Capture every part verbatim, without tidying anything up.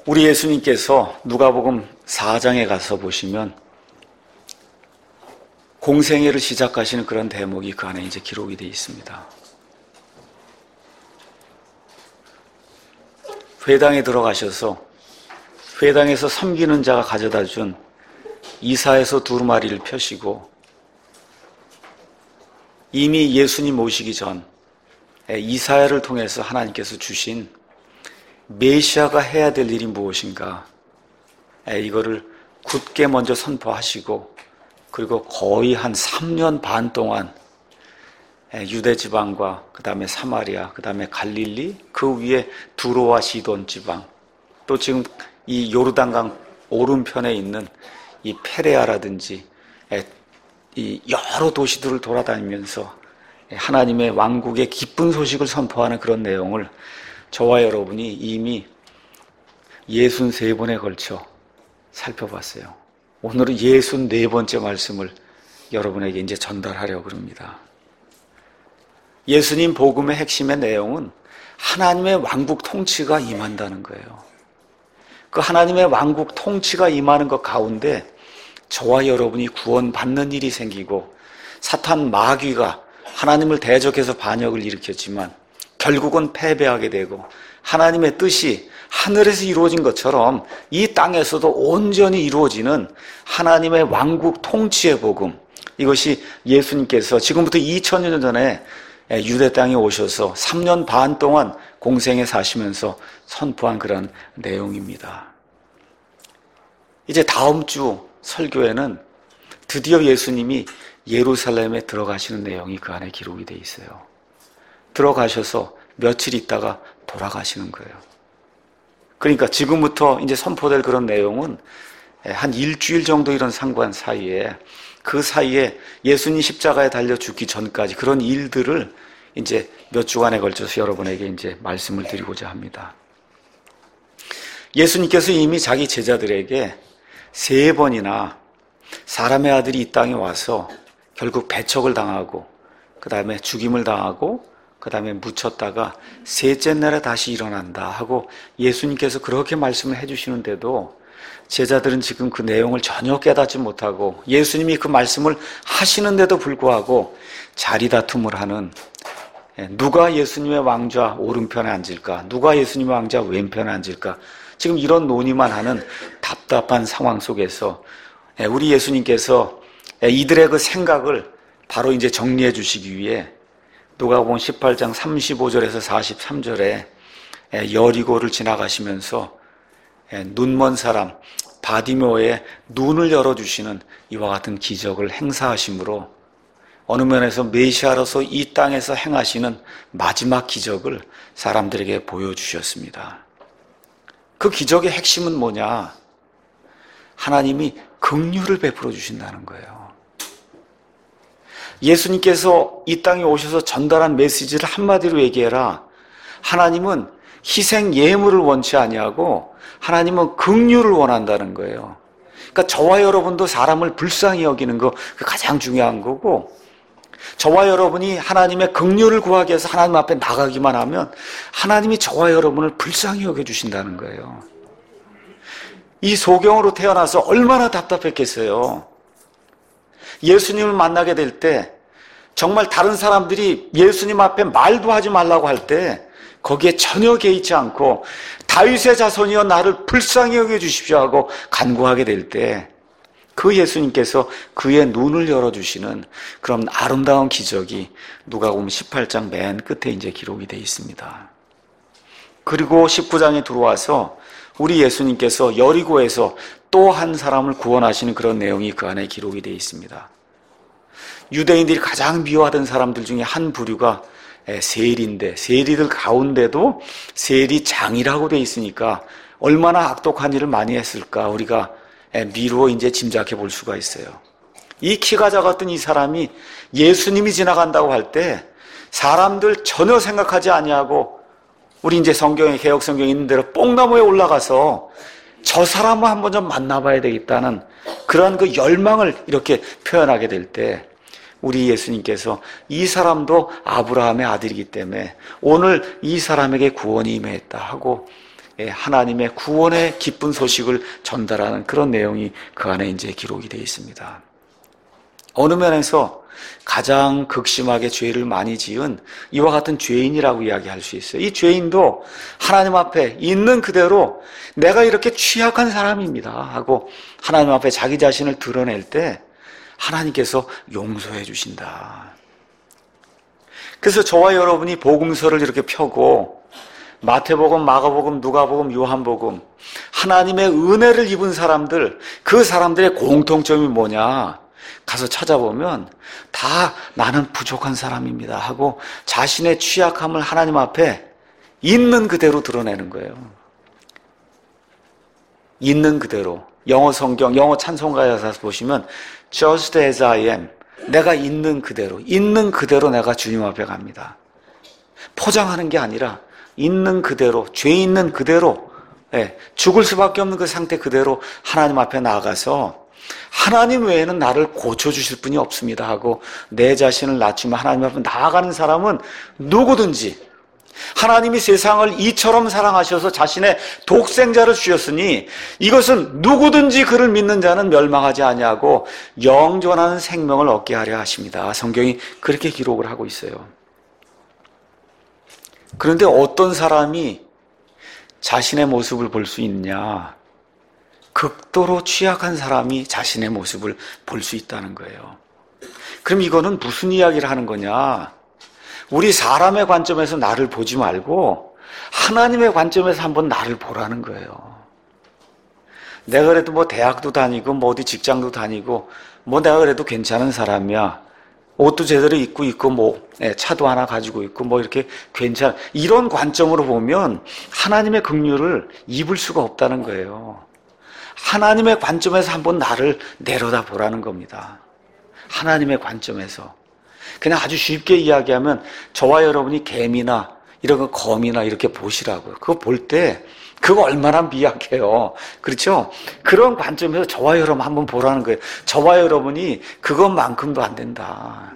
우리 예수님께서 누가복음 사 장에 가서 보시면 공생애를 시작하시는 그런 대목이 그 안에 이제 기록이 되어 있습니다. 회당에 들어가셔서 회당에서 섬기는 자가 가져다 준 이사에서 두루마리를 펴시고 이미 예수님 오시기 전 이사야를 통해서 하나님께서 주신 메시아가 해야 될 일이 무엇인가, 이거를 굳게 먼저 선포하시고, 그리고 거의 한 삼 년 반 동안 유대 지방과 그 다음에 사마리아, 그 다음에 갈릴리, 그 위에 두로와 시돈 지방, 또 지금 이 요르단강 오른편에 있는 이 페레아라든지 이 여러 도시들을 돌아다니면서 하나님의 왕국의 기쁜 소식을 선포하는 그런 내용을 저와 여러분이 이미 예순세 번에 걸쳐 살펴봤어요. 오늘은 예순네 번째 말씀을 여러분에게 이제 전달하려고 합니다. 예수님 복음의 핵심의 내용은 하나님의 왕국 통치가 임한다는 거예요. 그 하나님의 왕국 통치가 임하는 것 가운데 저와 여러분이 구원받는 일이 생기고, 사탄 마귀가 하나님을 대적해서 반역을 일으켰지만 결국은 패배하게 되고, 하나님의 뜻이 하늘에서 이루어진 것처럼 이 땅에서도 온전히 이루어지는 하나님의 왕국 통치의 복음, 이것이 예수님께서 지금부터 이천 년 전에 유대 땅에 오셔서 삼 년 반 동안 공생에 사시면서 선포한 그런 내용입니다. 이제 다음 주 설교에는 드디어 예수님이 예루살렘에 들어가시는 내용이 그 안에 기록이 되어 있어요. 들어가셔서 며칠 있다가 돌아가시는 거예요. 그러니까 지금부터 이제 선포될 그런 내용은 한 일주일 정도 이런 상관 사이에, 그 사이에 예수님 십자가에 달려 죽기 전까지 그런 일들을 이제 몇 주간에 걸쳐서 여러분에게 이제 말씀을 드리고자 합니다. 예수님께서 이미 자기 제자들에게 세 번이나 사람의 아들이 이 땅에 와서 결국 배척을 당하고, 그 다음에 죽임을 당하고, 그 다음에 묻혔다가 셋째 날에 다시 일어난다 하고 예수님께서 그렇게 말씀을 해주시는데도 제자들은 지금 그 내용을 전혀 깨닫지 못하고, 예수님이 그 말씀을 하시는데도 불구하고 자리 다툼을 하는, 누가 예수님의 왕좌 오른편에 앉을까, 누가 예수님의 왕좌 왼편에 앉을까, 지금 이런 논의만 하는 답답한 상황 속에서 우리 예수님께서 이들의 그 생각을 바로 이제 정리해 주시기 위해 누가복음 십팔 장 삼십오 절에서 사십삼 절에 여리고를 지나가시면서 눈먼 사람 바디메오의 눈을 열어주시는 이와 같은 기적을 행사하심으로 어느 면에서 메시아로서 이 땅에서 행하시는 마지막 기적을 사람들에게 보여주셨습니다. 그 기적의 핵심은 뭐냐? 하나님이 긍휼을 베풀어 주신다는 거예요. 예수님께서 이 땅에 오셔서 전달한 메시지를 한마디로 얘기해라. 하나님은 희생 예물을 원치 아니하고 하나님은 긍휼을 원한다는 거예요. 그러니까 저와 여러분도 사람을 불쌍히 여기는 거, 그 가장 중요한 거고, 저와 여러분이 하나님의 긍휼을 구하기 위해서 하나님 앞에 나가기만 하면 하나님이 저와 여러분을 불쌍히 여겨주신다는 거예요. 이 소경으로 태어나서 얼마나 답답했겠어요. 예수님을 만나게 될 때 정말 다른 사람들이 예수님 앞에 말도 하지 말라고 할 때 거기에 전혀 개의치 않고 다윗의 자손이여 나를 불쌍히 여겨주십시오 하고 간구하게 될 때 그 예수님께서 그의 눈을 열어주시는 그런 아름다운 기적이 누가복음 십팔 장 맨 끝에 이제 기록이 되어 있습니다. 그리고 십구 장에 들어와서 우리 예수님께서 여리고에서 또 한 사람을 구원하시는 그런 내용이 그 안에 기록이 되어 있습니다. 유대인들이 가장 미워하던 사람들 중에 한 부류가 세리인데, 세리들 가운데도 세리장이라고 되어 있으니까 얼마나 악독한 일을 많이 했을까 우리가 미루어 이제 짐작해 볼 수가 있어요. 이 키가 작았던 이 사람이 예수님이 지나간다고 할 때 사람들 전혀 생각하지 아니하고, 우리 이제 성경에, 개혁 성경에 있는 대로 뽕나무에 올라가서 저 사람을 한번 좀 만나봐야 되겠다는 그런 그 열망을 이렇게 표현하게 될 때 우리 예수님께서 이 사람도 아브라함의 아들이기 때문에 오늘 이 사람에게 구원이 임했다 하고 하나님의 구원의 기쁜 소식을 전달하는 그런 내용이 그 안에 이제 기록이 되어 있습니다. 어느 면에서 가장 극심하게 죄를 많이 지은 이와 같은 죄인이라고 이야기할 수 있어요. 이 죄인도 하나님 앞에 있는 그대로 내가 이렇게 취약한 사람입니다 하고 하나님 앞에 자기 자신을 드러낼 때 하나님께서 용서해 주신다. 그래서 저와 여러분이 복음서를 이렇게 펴고 마태복음, 마가복음, 누가복음, 요한복음 하나님의 은혜를 입은 사람들, 그 사람들의 공통점이 뭐냐? 가서 찾아보면 다 나는 부족한 사람입니다 하고 자신의 취약함을 하나님 앞에 있는 그대로 드러내는 거예요. 있는 그대로. 영어 성경, 영어 찬송가에서 보시면 Just as I am, 내가 있는 그대로, 있는 그대로 내가 주님 앞에 갑니다. 포장하는 게 아니라 있는 그대로, 죄 있는 그대로, 예, 죽을 수밖에 없는 그 상태 그대로 하나님 앞에 나아가서 하나님 외에는 나를 고쳐주실 분이 없습니다 하고 내 자신을 낮추며 하나님 앞에 나아가는 사람은 누구든지 하나님이 세상을 이처럼 사랑하셔서 자신의 독생자를 주셨으니 이것은 누구든지 그를 믿는 자는 멸망하지 아니하고 영존하는 생명을 얻게 하려 하십니다. 성경이 그렇게 기록을 하고 있어요. 그런데 어떤 사람이 자신의 모습을 볼 수 있느냐? 극도로 취약한 사람이 자신의 모습을 볼 수 있다는 거예요. 그럼 이거는 무슨 이야기를 하는 거냐? 우리 사람의 관점에서 나를 보지 말고 하나님의 관점에서 한번 나를 보라는 거예요. 내가 그래도 뭐 대학도 다니고 뭐 어디 직장도 다니고 뭐 내가 그래도 괜찮은 사람이야. 옷도 제대로 입고 있고 뭐 차도 하나 가지고 있고 뭐 이렇게 괜찮 이런 관점으로 보면 하나님의 긍휼을 입을 수가 없다는 거예요. 하나님의 관점에서 한번 나를 내려다 보라는 겁니다. 하나님의 관점에서. 그냥 아주 쉽게 이야기하면 저와 여러분이 개미나 이런 거 거미나 이렇게 보시라고요. 그거 볼 때 그거 얼마나 미약해요. 그렇죠? 그런 관점에서 저와 여러분 한번 보라는 거예요. 저와 여러분이 그것만큼도 안 된다.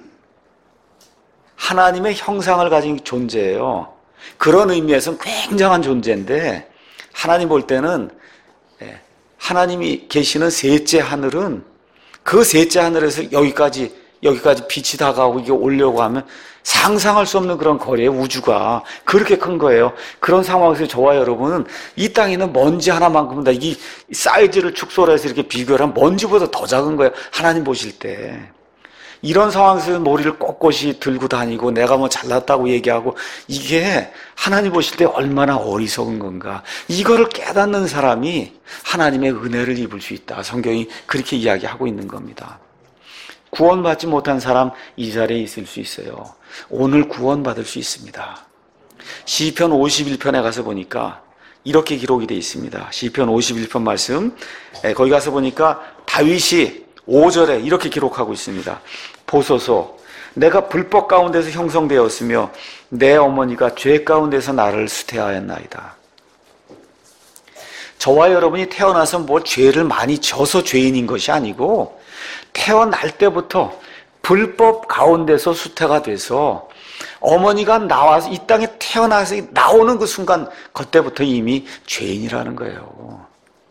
하나님의 형상을 가진 존재예요. 그런 의미에서는 굉장한 존재인데 하나님 볼 때는 하나님이 계시는 셋째 하늘은 그 셋째 하늘에서 여기까지 여기까지 빛이 다가오고 이게 오려고 하면 상상할 수 없는 그런 거리에 우주가 그렇게 큰 거예요. 그런 상황에서 저와 여러분은 이 땅에 있는 먼지 하나만큼은 다 이 사이즈를 축소를 해서 이렇게 비교를 하면 먼지보다 더 작은 거예요. 하나님 보실 때. 이런 상황에서 머리를 꼿꼿이 들고 다니고 내가 뭐 잘났다고 얘기하고 이게 하나님 보실 때 얼마나 어리석은 건가. 이거를 깨닫는 사람이 하나님의 은혜를 입을 수 있다. 성경이 그렇게 이야기하고 있는 겁니다. 구원받지 못한 사람 이 자리에 있을 수 있어요. 오늘 구원받을 수 있습니다. 시편 오십일 편에 가서 보니까 이렇게 기록이 되어 있습니다. 시편 오십일 편 말씀 거기 가서 보니까 다윗이 오 절에 이렇게 기록하고 있습니다. 보소서 내가 불법 가운데서 형성되었으며 내 어머니가 죄 가운데서 나를 수태하였나이다. 저와 여러분이 태어나서 뭐 죄를 많이 져서 죄인인 것이 아니고 태어날 때부터 불법 가운데서 수태가 돼서 어머니가 나와서 이 땅에 태어나서 나오는 그 순간 그때부터 이미 죄인이라는 거예요.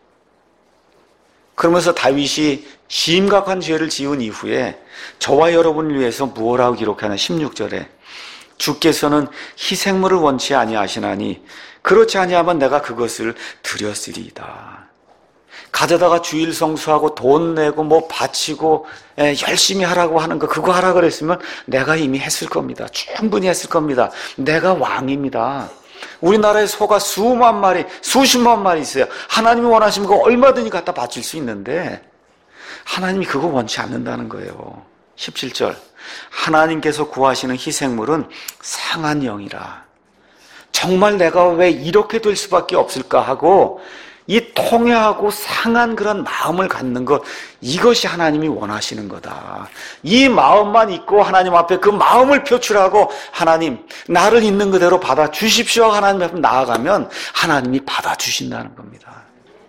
그러면서 다윗이 심각한 죄를 지은 이후에 저와 여러분을 위해서 무엇라고 기록하나 십육 절에 주께서는 희생물을 원치 아니하시나니 그렇지 아니하면 내가 그것을 드렸으리이다. 가져다가 주일 성수하고 돈 내고 뭐 바치고 에, 열심히 하라고 하는 거 그거 하라 그랬으면 내가 이미 했을 겁니다. 충분히 했을 겁니다. 내가 왕입니다. 우리나라에 소가 수만 마리, 수십만 마리 있어요. 하나님이 원하시면 그거 얼마든지 갖다 바칠 수 있는데 하나님이 그거 원치 않는다는 거예요. 십칠 절 하나님께서 구하시는 희생물은 상한 영이라. 정말 내가 왜 이렇게 될 수밖에 없을까 하고 이 통회하고 상한 그런 마음을 갖는 것, 이것이 하나님이 원하시는 거다. 이 마음만 있고 하나님 앞에 그 마음을 표출하고 하나님 나를 있는 그대로 받아주십시오 하나님 앞에 나아가면 하나님이 받아주신다는 겁니다.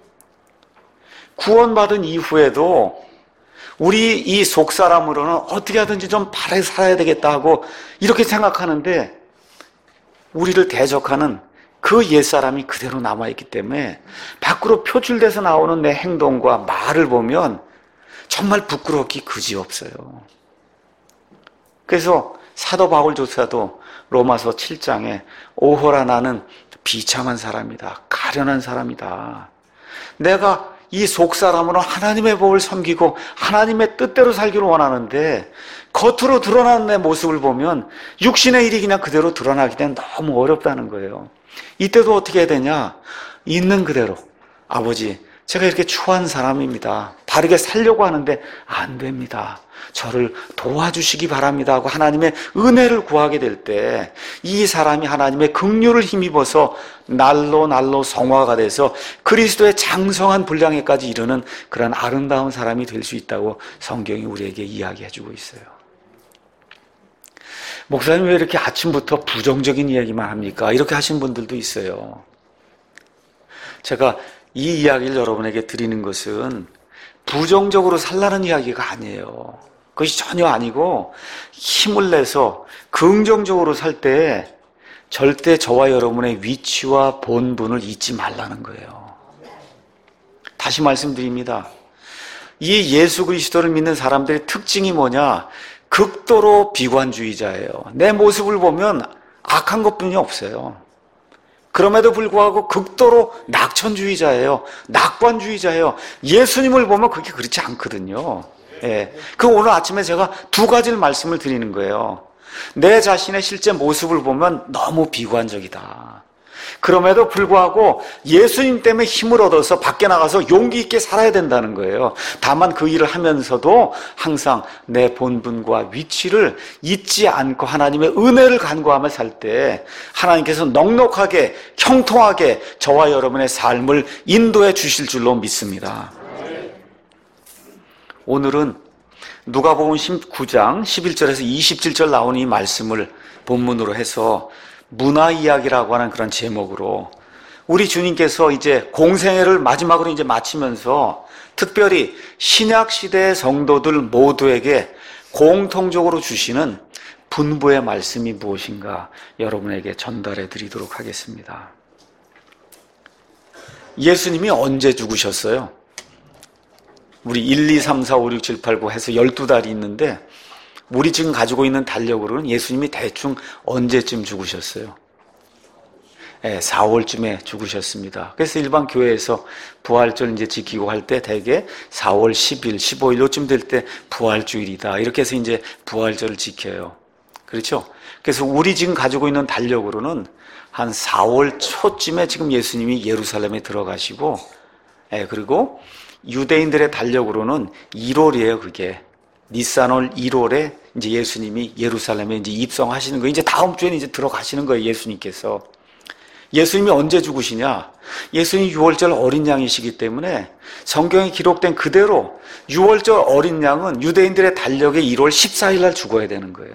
구원받은 이후에도 우리 이 속사람으로는 어떻게 하든지 좀 바르게 살아야 되겠다 하고 이렇게 생각하는데 우리를 대적하는 그 옛사람이 그대로 남아있기 때문에 밖으로 표출돼서 나오는 내 행동과 말을 보면 정말 부끄럽기 그지없어요. 그래서 사도 바울조차도 로마서 칠 장에 오호라 나는 비참한 사람이다. 가련한 사람이다. 내가 이 속사람으로 하나님의 법을 섬기고 하나님의 뜻대로 살기를 원하는데 겉으로 드러나는 내 모습을 보면 육신의 일이 그냥 그대로 드러나기 때문에 너무 어렵다는 거예요. 이때도 어떻게 해야 되냐? 있는 그대로 아버지 제가 이렇게 추한 사람입니다. 바르게 살려고 하는데 안 됩니다. 저를 도와주시기 바랍니다 하고 하나님의 은혜를 구하게 될 때 이 사람이 하나님의 긍휼을 힘입어서 날로 날로 성화가 돼서 그리스도의 장성한 분량에까지 이르는 그런 아름다운 사람이 될 수 있다고 성경이 우리에게 이야기해주고 있어요. 목사님 왜 이렇게 아침부터 부정적인 이야기만 합니까? 이렇게 하신 분들도 있어요. 제가 이 이야기를 여러분에게 드리는 것은 부정적으로 살라는 이야기가 아니에요. 그것이 전혀 아니고 힘을 내서 긍정적으로 살 때 절대 저와 여러분의 위치와 본분을 잊지 말라는 거예요. 다시 말씀드립니다. 이 예수 그리스도를 믿는 사람들의 특징이 뭐냐? 극도로 비관주의자예요. 내 모습을 보면 악한 것뿐이 없어요. 그럼에도 불구하고 극도로 낙천주의자예요. 낙관주의자예요. 예수님을 보면 그게 그렇지 않거든요. 예. 그 오늘 아침에 제가 두 가지를 말씀을 드리는 거예요. 내 자신의 실제 모습을 보면 너무 비관적이다. 그럼에도 불구하고 예수님 때문에 힘을 얻어서 밖에 나가서 용기 있게 살아야 된다는 거예요. 다만 그 일을 하면서도 항상 내 본분과 위치를 잊지 않고 하나님의 은혜를 간구하며 살 때 하나님께서 넉넉하게 형통하게 저와 여러분의 삶을 인도해 주실 줄로 믿습니다. 오늘은 누가복음 십구 장 십일 절에서 이십칠 절 나오는 이 말씀을 본문으로 해서 문화 이야기라고 하는 그런 제목으로 우리 주님께서 이제 공생애를 마지막으로 이제 마치면서 특별히 신약 시대의 성도들 모두에게 공통적으로 주시는 분부의 말씀이 무엇인가 여러분에게 전달해 드리도록 하겠습니다. 예수님이 언제 죽으셨어요? 우리 일, 이, 삼, 사, 오, 육, 칠, 팔, 구 해서 열두 달이 있는데 우리 지금 가지고 있는 달력으로는 예수님이 대충 언제쯤 죽으셨어요? 네, 사월쯤에 죽으셨습니다. 그래서 일반 교회에서 부활절 이제 지키고 할 때 대개 사월 십일, 십오일 요쯤 될 때 부활주일이다. 이렇게 해서 이제 부활절을 지켜요. 그렇죠? 그래서 우리 지금 가지고 있는 달력으로는 한 사월 초쯤에 지금 예수님이 예루살렘에 들어가시고, 네, 그리고 유대인들의 달력으로는 일월이에요, 그게. 니산월 일월에 이제 예수님이 예루살렘에 이제 입성하시는 거예요. 이제 다음 주에는 이제 들어가시는 거예요, 예수님께서. 예수님이 언제 죽으시냐? 예수님이 유월절 어린 양이시기 때문에 성경에 기록된 그대로 유월절 어린 양은 유대인들의 달력에 일월 십사일 날 죽어야 되는 거예요.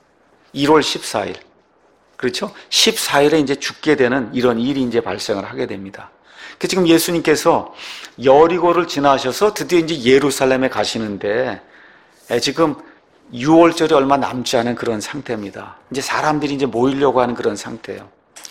일월 십사일. 그렇죠? 십사일에 이제 죽게 되는 이런 일이 이제 발생을 하게 됩니다. 그 지금 예수님께서 여리고를 지나셔서 드디어 이제 예루살렘에 가시는데 지금 유월절이 얼마 남지 않은 그런 상태입니다. 이제 사람들이 이제 모이려고 하는 그런 상태예요.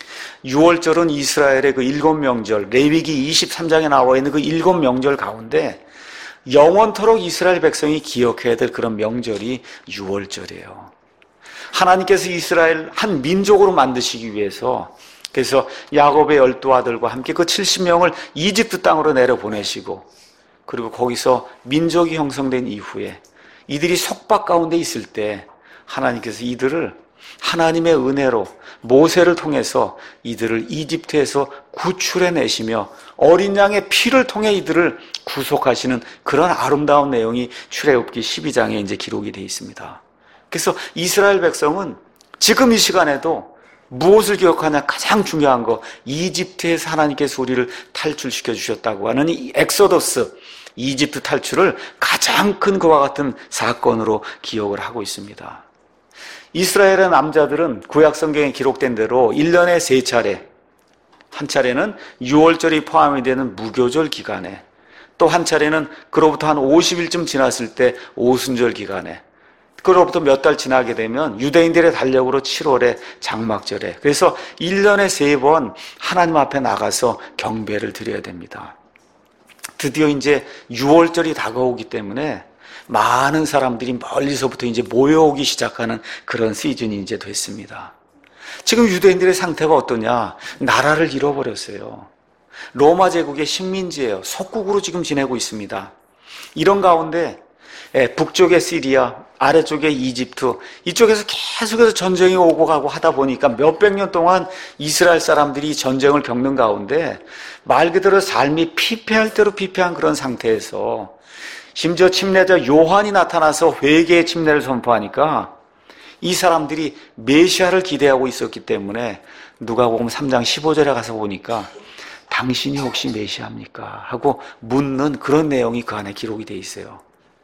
유월절은 이스라엘의 그 일곱 명절, 레위기 이십삼 장에 나와 있는 그 일곱 명절 가운데 영원토록 이스라엘 백성이 기억해야 될 그런 명절이 유월절이에요. 하나님께서 이스라엘 한 민족으로 만드시기 위해서 그래서 야곱의 열두 아들과 함께 그 칠십 명을 이집트 땅으로 내려보내시고 그리고 거기서 민족이 형성된 이후에 이들이 속박 가운데 있을 때 하나님께서 이들을 하나님의 은혜로 모세를 통해서 이들을 이집트에서 구출해내시며 어린 양의 피를 통해 이들을 구속하시는 그런 아름다운 내용이 출애굽기 십이 장에 이제 기록이 되어 있습니다. 그래서 이스라엘 백성은 지금 이 시간에도 무엇을 기억하냐? 가장 중요한 거, 이집트에서 하나님께서 우리를 탈출시켜 주셨다고 하는 이 엑소더스, 이집트 탈출을 가장 큰 그와 같은 사건으로 기억을 하고 있습니다. 이스라엘의 남자들은 구약 성경에 기록된 대로 일 년에 세 차례, 한 차례는 유월절이 포함이 되는 무교절 기간에, 또 한 차례는 그로부터 한 오십 일쯤 지났을 때 오순절 기간에, 그로부터 몇 달 지나게 되면 유대인들의 달력으로 칠월에 장막절에, 그래서 일 년에 세 번 하나님 앞에 나가서 경배를 드려야 됩니다. 드디어 이제 유월절이 다가오기 때문에 많은 사람들이 멀리서부터 이제 모여오기 시작하는 그런 시즌이 이제 됐습니다. 지금 유대인들의 상태가 어떠냐? 나라를 잃어버렸어요. 로마 제국의 식민지예요. 속국으로 지금 지내고 있습니다. 이런 가운데 북쪽의 시리아, 아래쪽의 이집트, 이쪽에서 계속해서 전쟁이 오고 가고 하다 보니까 몇백 년 동안 이스라엘 사람들이 전쟁을 겪는 가운데 말 그대로 삶이 피폐할 대로 피폐한 그런 상태에서 심지어 침례자 요한이 나타나서 회개의 침례를 선포하니까 이 사람들이 메시아를 기대하고 있었기 때문에 누가복음 삼 장 십오 절에 가서 보니까 당신이 혹시 메시아입니까? 하고 묻는 그런 내용이 그 안에 기록이 돼 있어요.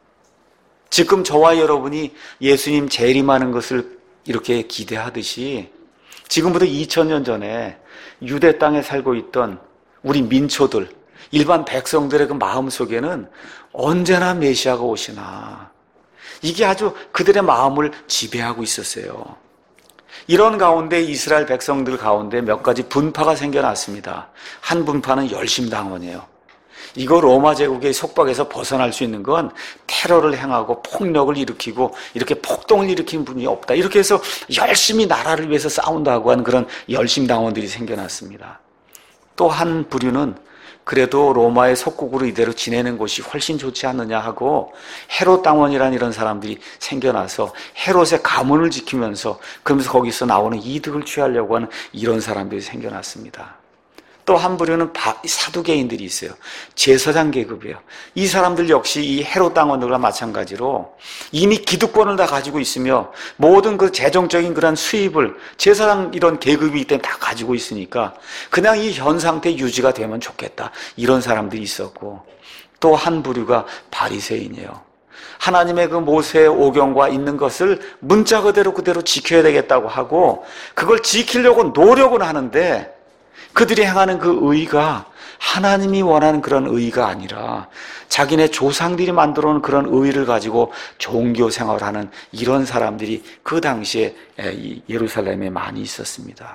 지금 저와 여러분이 예수님 재림하는 것을 이렇게 기대하듯이 지금부터 이천 년 전에 유대 땅에 살고 있던 우리 민초들, 일반 백성들의 그 마음속에는 언제나 메시아가 오시나, 이게 아주 그들의 마음을 지배하고 있었어요. 이런 가운데 이스라엘 백성들 가운데 몇 가지 분파가 생겨났습니다. 한 분파는 열심당원이에요. 이거 로마 제국의 속박에서 벗어날 수 있는 건 테러를 행하고 폭력을 일으키고 이렇게 폭동을 일으키는 분이 없다. 이렇게 해서 열심히 나라를 위해서 싸운다고 하는 그런 열심당원들이 생겨났습니다. 또 한 부류는 그래도 로마의 속국으로 이대로 지내는 것이 훨씬 좋지 않느냐 하고 헤롯 당원이라는 이런 사람들이 생겨나서 헤롯의 가문을 지키면서 그러면서 거기서 나오는 이득을 취하려고 하는 이런 사람들이 생겨났습니다. 또 한 부류는 사두개인들이 있어요. 제사장 계급이에요. 이 사람들 역시 이 헤롯 당원들과 마찬가지로 이미 기득권을 다 가지고 있으며 모든 그 재정적인 그런 수입을 제사장 이런 계급이기 때문에 다 가지고 있으니까 그냥 이 현 상태 유지가 되면 좋겠다. 이런 사람들이 있었고, 또 한 부류가 바리새인이에요. 하나님의 그 모세의 오경과 있는 것을 문자 그대로 그대로 지켜야 되겠다고 하고 그걸 지키려고 노력은 하는데 그들이 행하는 그 의가 하나님이 원하는 그런 의가 아니라 자기네 조상들이 만들어 놓은 그런 의를 가지고 종교 생활을 하는 이런 사람들이 그 당시에 예루살렘에 많이 있었습니다.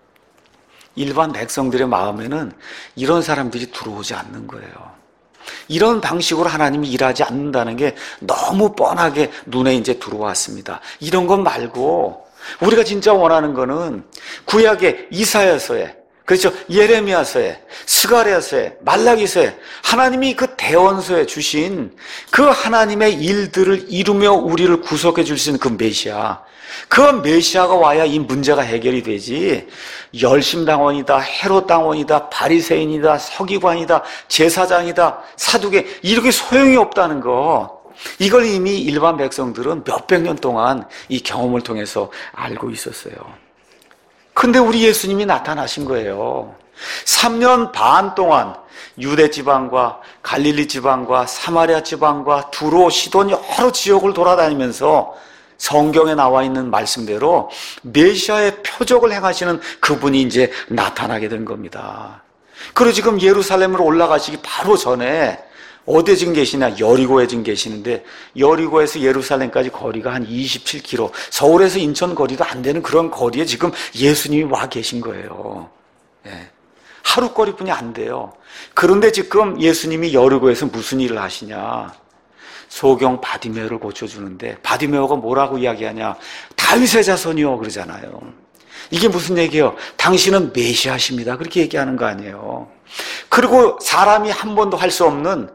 일반 백성들의 마음에는 이런 사람들이 들어오지 않는 거예요. 이런 방식으로 하나님이 일하지 않는다는 게 너무 뻔하게 눈에 이제 들어왔습니다. 이런 것 말고 우리가 진짜 원하는 거는 구약의 이사야서에, 그렇죠, 예레미야서에, 스가랴서에, 말라기서에 하나님이 그 대원서에 주신 그 하나님의 일들을 이루며 우리를 구속해 줄 수 있는 그 메시아, 그 메시아가 와야 이 문제가 해결이 되지 열심당원이다, 헤롯당원이다, 바리새인이다, 서기관이다, 제사장이다, 사두개 이렇게 소용이 없다는 거, 이걸 이미 일반 백성들은 몇백 년 동안 이 경험을 통해서 알고 있었어요. 근데 우리 예수님이 나타나신 거예요. 삼 년 반 동안 유대 지방과 갈릴리 지방과 사마리아 지방과 두로, 시돈 여러 지역을 돌아다니면서 성경에 나와 있는 말씀대로 메시아의 표적을 행하시는 그분이 이제 나타나게 된 겁니다. 그리고 지금 예루살렘으로 올라가시기 바로 전에 어디에 지금 계시냐? 여리고에 지금 계시는데 여리고에서 예루살렘까지 거리가 한 이십칠 킬로미터, 서울에서 인천 거리도 안 되는 그런 거리에 지금 예수님이 와 계신 거예요. 예. 하루 거리뿐이 안 돼요. 그런데 지금 예수님이 여리고에서 무슨 일을 하시냐? 소경 바디메오를 고쳐주는데 바디메오가 뭐라고 이야기하냐? 다윗의 자손이요 그러잖아요. 이게 무슨 얘기예요? 당신은 메시아십니다. 그렇게 얘기하는 거 아니에요. 그리고 사람이 한 번도 할 수 없는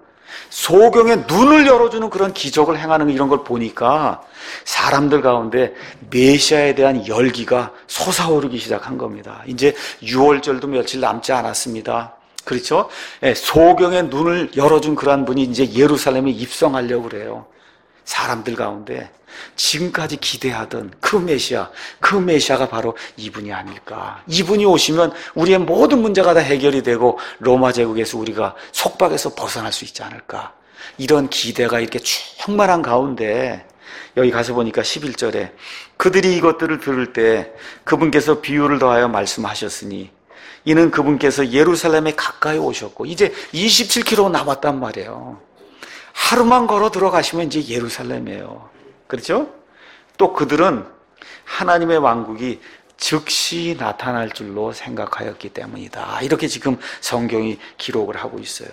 소경의 눈을 열어주는 그런 기적을 행하는 이런 걸 보니까 사람들 가운데 메시아에 대한 열기가 솟아오르기 시작한 겁니다. 이제 유월절도 며칠 남지 않았습니다. 그렇죠? 예, 소경의 눈을 열어준 그러한 분이 이제 예루살렘에 입성하려고 그래요. 사람들 가운데 지금까지 기대하던 그 메시아, 그 메시아가 바로 이분이 아닐까. 이분이 오시면 우리의 모든 문제가 다 해결이 되고 로마 제국에서 우리가 속박에서 벗어날 수 있지 않을까. 이런 기대가 이렇게 충만한 가운데 여기 가서 보니까 십일 절에 그들이 이것들을 들을 때 그분께서 비유를 더하여 말씀하셨으니 이는 그분께서 예루살렘에 가까이 오셨고 이제 이십칠 킬로미터 남았단 말이에요. 하루만 걸어 들어가시면 이제 예루살렘이에요. 그렇죠? 또 그들은 하나님의 왕국이 즉시 나타날 줄로 생각하였기 때문이다. 이렇게 지금 성경이 기록을 하고 있어요.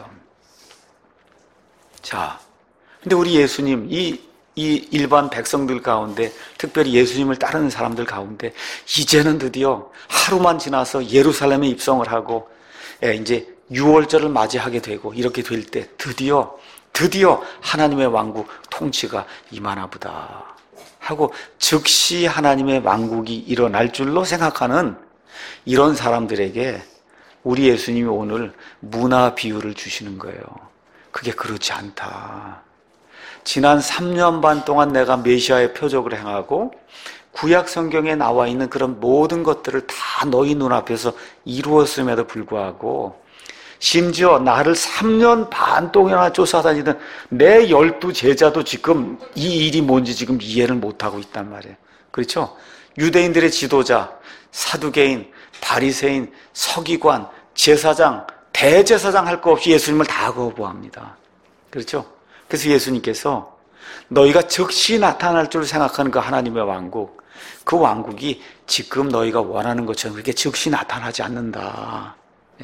자, 근데 우리 예수님, 이, 이 일반 백성들 가운데, 특별히 예수님을 따르는 사람들 가운데, 이제는 드디어 하루만 지나서 예루살렘에 입성을 하고, 예, 이제 유월절을 맞이하게 되고, 이렇게 될 때, 드디어, 드디어 하나님의 왕국 통치가 임하나 보다. 하고 즉시 하나님의 왕국이 일어날 줄로 생각하는 이런 사람들에게 우리 예수님이 오늘 문화 비유를 주시는 거예요. 그게 그렇지 않다. 지난 삼 년 반 동안 내가 메시아의 표적을 행하고 구약 성경에 나와 있는 그런 모든 것들을 다 너희 눈앞에서 이루었음에도 불구하고 심지어 나를 삼 년 반 동안이나 쫓아다니던 내 열두 제자도 지금 이 일이 뭔지 지금 이해를 못하고 있단 말이에요. 그렇죠? 유대인들의 지도자, 사두개인, 바리새인, 서기관, 제사장, 대제사장 할 거 없이 예수님을 다 거부합니다. 그렇죠? 그래서 예수님께서 너희가 즉시 나타날 줄 생각하는 그 하나님의 왕국, 그 왕국이 지금 너희가 원하는 것처럼 그렇게 즉시 나타나지 않는다.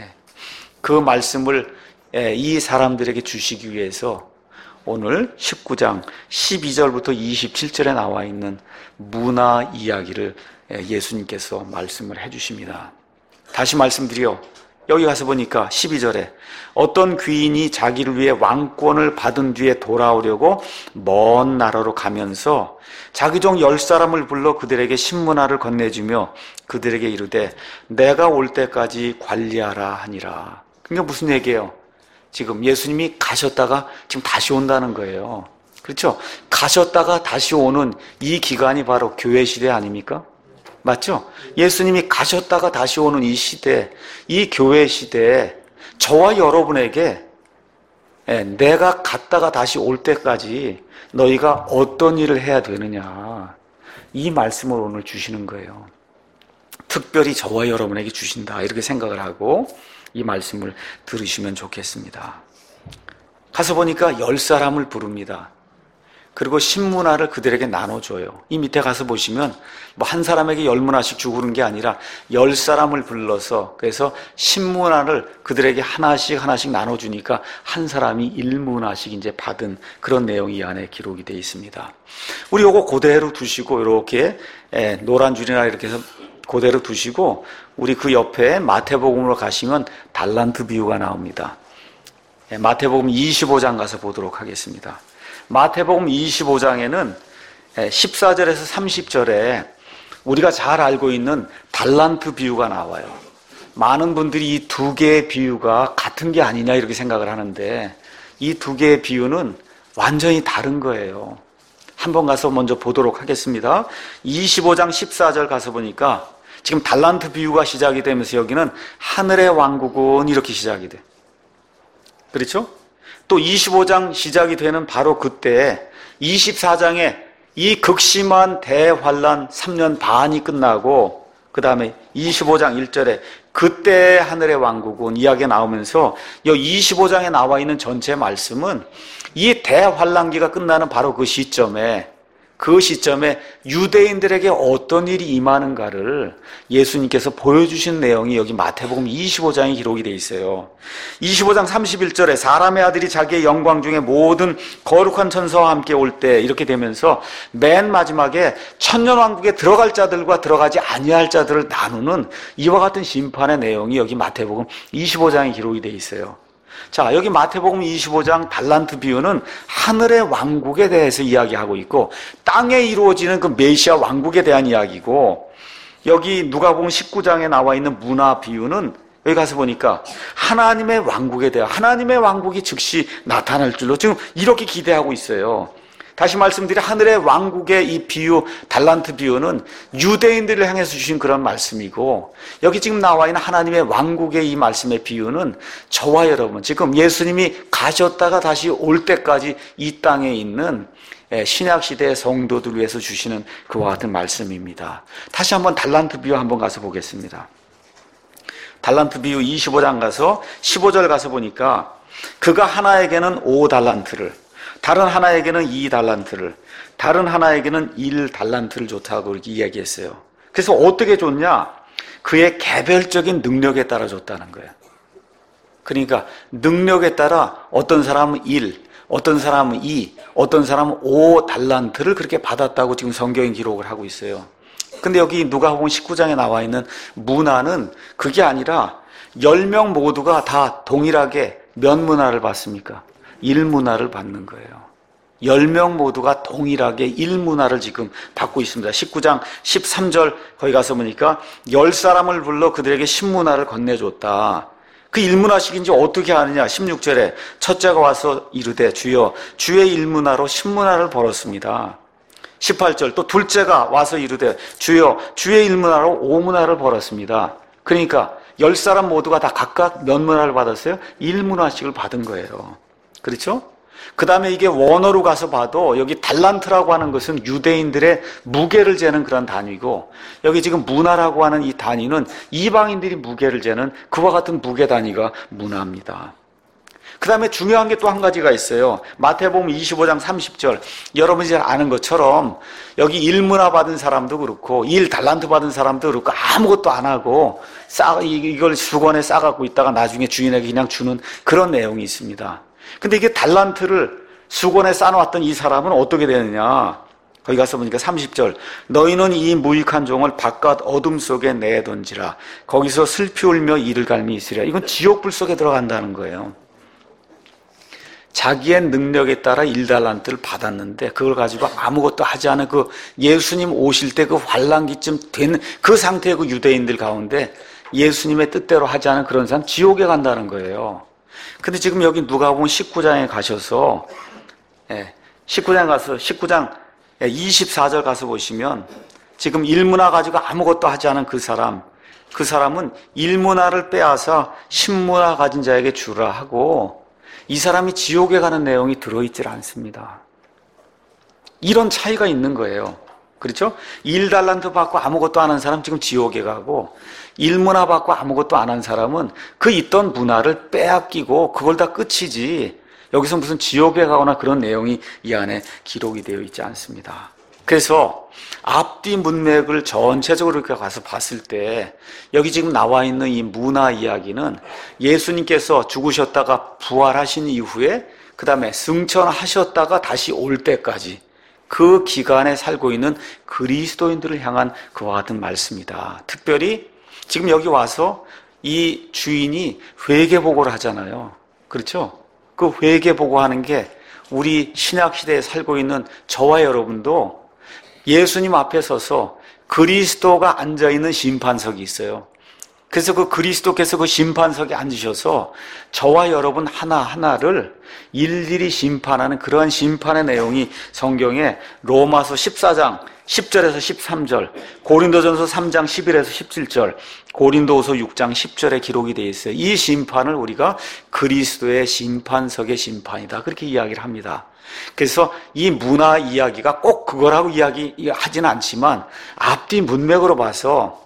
그 말씀을 이 사람들에게 주시기 위해서 오늘 십구 장 십이 절부터 이십칠 절에 나와 있는 문화 이야기를 예수님께서 말씀을 해주십니다. 다시 말씀드려. 여기 가서 보니까 십이 절에 어떤 귀인이 자기를 위해 왕권을 받은 뒤에 돌아오려고 먼 나라로 가면서 자기 종 열 사람을 불러 그들에게 신문화를 건네주며 그들에게 이르되 내가 올 때까지 관리하라 하니라. 그러니까 무슨 얘기예요? 지금 예수님이 가셨다가 지금 다시 온다는 거예요. 그렇죠? 가셨다가 다시 오는 이 기간이 바로 교회 시대 아닙니까? 맞죠? 예수님이 가셨다가 다시 오는 이 시대, 이 교회 시대에 저와 여러분에게 내가 갔다가 다시 올 때까지 너희가 어떤 일을 해야 되느냐, 이 말씀을 오늘 주시는 거예요. 특별히 저와 여러분에게 주신다, 이렇게 생각을 하고 이 말씀을 들으시면 좋겠습니다. 가서 보니까 열 사람을 부릅니다. 그리고 신문화를 그들에게 나눠줘요. 이 밑에 가서 보시면 뭐 한 사람에게 열 문화씩 주고 그런 게 아니라 열 사람을 불러서 그래서 신문화를 그들에게 하나씩 하나씩 나눠주니까 한 사람이 일 문화씩 이제 받은 그런 내용이 이 안에 기록이 되어 있습니다. 우리 요거 그대로 두시고 이렇게 노란 줄이나 이렇게 해서 그대로 두시고 우리 그 옆에 마태복음으로 가시면 달란트 비유가 나옵니다. 마태복음 이십오 장 가서 보도록 하겠습니다. 마태복음 이십오 장에는 십사 절에서 삼십 절에 우리가 잘 알고 있는 달란트 비유가 나와요. 많은 분들이 이 두 개의 비유가 같은 게 아니냐 이렇게 생각을 하는데 이 두 개의 비유는 완전히 다른 거예요. 한번 가서 먼저 보도록 하겠습니다. 이십오 장 십사 절 가서 보니까 지금 달란트 비유가 시작이 되면서 여기는 하늘의 왕국은 이렇게 시작이 돼. 그렇죠? 또 이십오 장 시작이 되는 바로 그때 이십사 장에 이 극심한 대환란 삼 년 반이 끝나고 그 다음에 이십오 장 일 절에 그때 하늘의 왕국은 이야기가 나오면서 이 이십오 장에 나와 있는 전체 말씀은 이 대환란기가 끝나는 바로 그 시점에 그 시점에 유대인들에게 어떤 일이 임하는가를 예수님께서 보여주신 내용이 여기 마태복음 이십오 장에 기록이 되어 있어요. 이십오 장 삼십일 절에 사람의 아들이 자기의 영광 중에 모든 거룩한 천사와 함께 올 때 이렇게 되면서 맨 마지막에 천년왕국에 들어갈 자들과 들어가지 아니할 자들을 나누는 이와 같은 심판의 내용이 여기 마태복음 이십오 장에 기록이 되어 있어요. 자, 여기 마태복음 이십오 장 달란트 비유는 하늘의 왕국에 대해서 이야기하고 있고 땅에 이루어지는 그 메시아 왕국에 대한 이야기고 여기 누가복음 십구 장에 나와 있는 문화 비유는 여기 가서 보니까 하나님의 왕국에 대한 하나님의 왕국이 즉시 나타날 줄로 지금 이렇게 기대하고 있어요. 다시 말씀드려 하늘의 왕국의 이 비유, 달란트 비유는 유대인들을 향해서 주신 그런 말씀이고 여기 지금 나와 있는 하나님의 왕국의 이 말씀의 비유는 저와 여러분 지금 예수님이 가셨다가 다시 올 때까지 이 땅에 있는 신약시대의 성도들 위해서 주시는 그와 같은 말씀입니다. 다시 한번 달란트 비유 한번 가서 보겠습니다. 달란트 비유 이십오 장 가서 십오 절 가서 보니까 그가 하나에게는 오 달란트를 다른 하나에게는 이 달란트를, 다른 하나에게는 일 달란트를 줬다고 이렇게 이야기했어요. 그래서 어떻게 줬냐? 그의 개별적인 능력에 따라 줬다는 거예요. 그러니까 능력에 따라 어떤 사람은 일, 어떤 사람은 이, 어떤 사람은 오 달란트를 그렇게 받았다고 지금 성경이 기록을 하고 있어요. 근데 여기 누가복음 십구 장에 나와 있는 문화는 그게 아니라 열 명 모두가 다 동일하게 몇 문화를 받습니까? 일 문화를 받는 거예요. 열 명 모두가 동일하게 일 문화를 지금 받고 있습니다. 십구 장 십삼 절 거기 가서 보니까 열 사람을 불러 그들에게 십 문화를 건네줬다. 그 일 문화씩인지 어떻게 아느냐? 십육 절에 첫째가 와서 이르되 주여 주의 일 문화로 십 문화를 벌었습니다. 십팔 절 또 둘째가 와서 이르되 주여 주의 일 문화로 오 문화를 벌었습니다. 그러니까 열 사람 모두가 다 각각 몇 문화를 받았어요? 일 문화씩을 받은 거예요. 그렇죠? 그 다음에 이게 원어로 가서 봐도 여기 달란트라고 하는 것은 유대인들의 무게를 재는 그런 단위고, 여기 지금 문화라고 하는 이 단위는 이방인들이 무게를 재는 그와 같은 무게 단위가 문화입니다. 그 다음에 중요한 게 또 한 가지가 있어요. 마태복음 이십오 장 삼십 절, 여러분이 잘 아는 것처럼 여기 일 문화 받은 사람도 그렇고 일 달란트 받은 사람도 그렇고 아무것도 안 하고 싸, 이걸 수건에 싸갖고 있다가 나중에 주인에게 그냥 주는 그런 내용이 있습니다. 근데 이게 달란트를 수건에 싸놓았던 이 사람은 어떻게 되느냐? 거기 가서 보니까 삼십 절, 너희는 이 무익한 종을 바깥 어둠 속에 내던지라. 거기서 슬피 울며 이를 갈미 있으리라. 이건 지옥불 속에 들어간다는 거예요. 자기의 능력에 따라 일 달란트를 받았는데 그걸 가지고 아무것도 하지 않은 그 예수님 오실 때 그 환란기쯤 된 그 상태의 그 유대인들 가운데 예수님의 뜻대로 하지 않은 그런 사람 지옥에 간다는 거예요. 근데 지금 여기 누가복음 십구 장에 가셔서, 예, 십구 장 가서, 십구 장 이십사 절 가서 보시면, 지금 일문화 가지고 아무것도 하지 않은 그 사람, 그 사람은 일문화를 빼앗아 십문화 가진 자에게 주라 하고, 이 사람이 지옥에 가는 내용이 들어있질 않습니다. 이런 차이가 있는 거예요. 그렇죠? 일 달란트 받고 아무것도 안 한 사람 지금 지옥에 가고, 일 문화 받고 아무것도 안 한 사람은 그 있던 문화를 빼앗기고 그걸 다 끝이지, 여기서 무슨 지옥에 가거나 그런 내용이 이 안에 기록이 되어 있지 않습니다. 그래서 앞뒤 문맥을 전체적으로 이렇게 가서 봤을 때 여기 지금 나와 있는 이 문화 이야기는 예수님께서 죽으셨다가 부활하신 이후에 그 다음에 승천하셨다가 다시 올 때까지 그 기간에 살고 있는 그리스도인들을 향한 그와 같은 말씀이다. 특별히 지금 여기 와서 이 주인이 회개보고를 하잖아요. 그렇죠? 그 회개보고하는 게 우리 신약시대에 살고 있는 저와 여러분도 예수님 앞에 서서 그리스도가 앉아있는 심판석이 있어요. 그래서 그 그리스도께서 그 심판석에 앉으셔서 저와 여러분 하나하나를 일일이 심판하는 그러한 심판의 내용이 성경에 로마서 십사 장 십 절에서 십삼 절, 고린도전서 삼 장 십일에서 십칠 절, 고린도후서 육 장 십 절에 기록이 되어 있어요. 이 심판을 우리가 그리스도의 심판석의 심판이다, 그렇게 이야기를 합니다. 그래서 이 문화 이야기가 꼭 그거라고 이야기하지는 않지만 앞뒤 문맥으로 봐서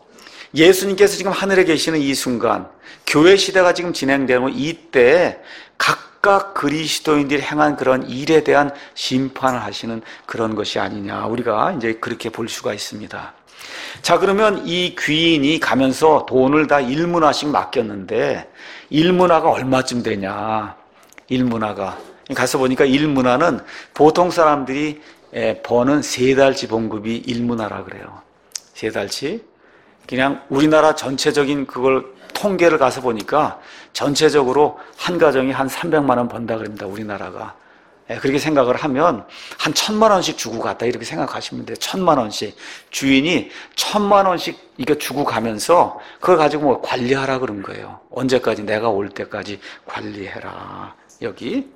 예수님께서 지금 하늘에 계시는 이 순간, 교회 시대가 지금 진행되는 이때 각각 그리스도인들이 행한 그런 일에 대한 심판을 하시는 그런 것이 아니냐, 우리가 이제 그렇게 볼 수가 있습니다. 자, 그러면 이 귀인이 가면서 돈을 다 일문화씩 맡겼는데 일문화가 얼마쯤 되냐? 일문화가 가서 보니까 일문화는 보통 사람들이 버는 세 달치 봉급이 일문화라 그래요. 세 달치. 그냥 우리나라 전체적인 그걸 통계를 가서 보니까 전체적으로 한 가정이 한 삼백만 원 번다 그럽니다, 우리나라가. 그렇게 생각을 하면 한 천만 원씩 주고 갔다, 이렇게 생각하시면 돼요. 천만 원씩. 주인이 천만 원씩 이게 주고 가면서 그걸 가지고 뭐 관리하라 그런 거예요. 언제까지? 내가 올 때까지 관리해라. 여기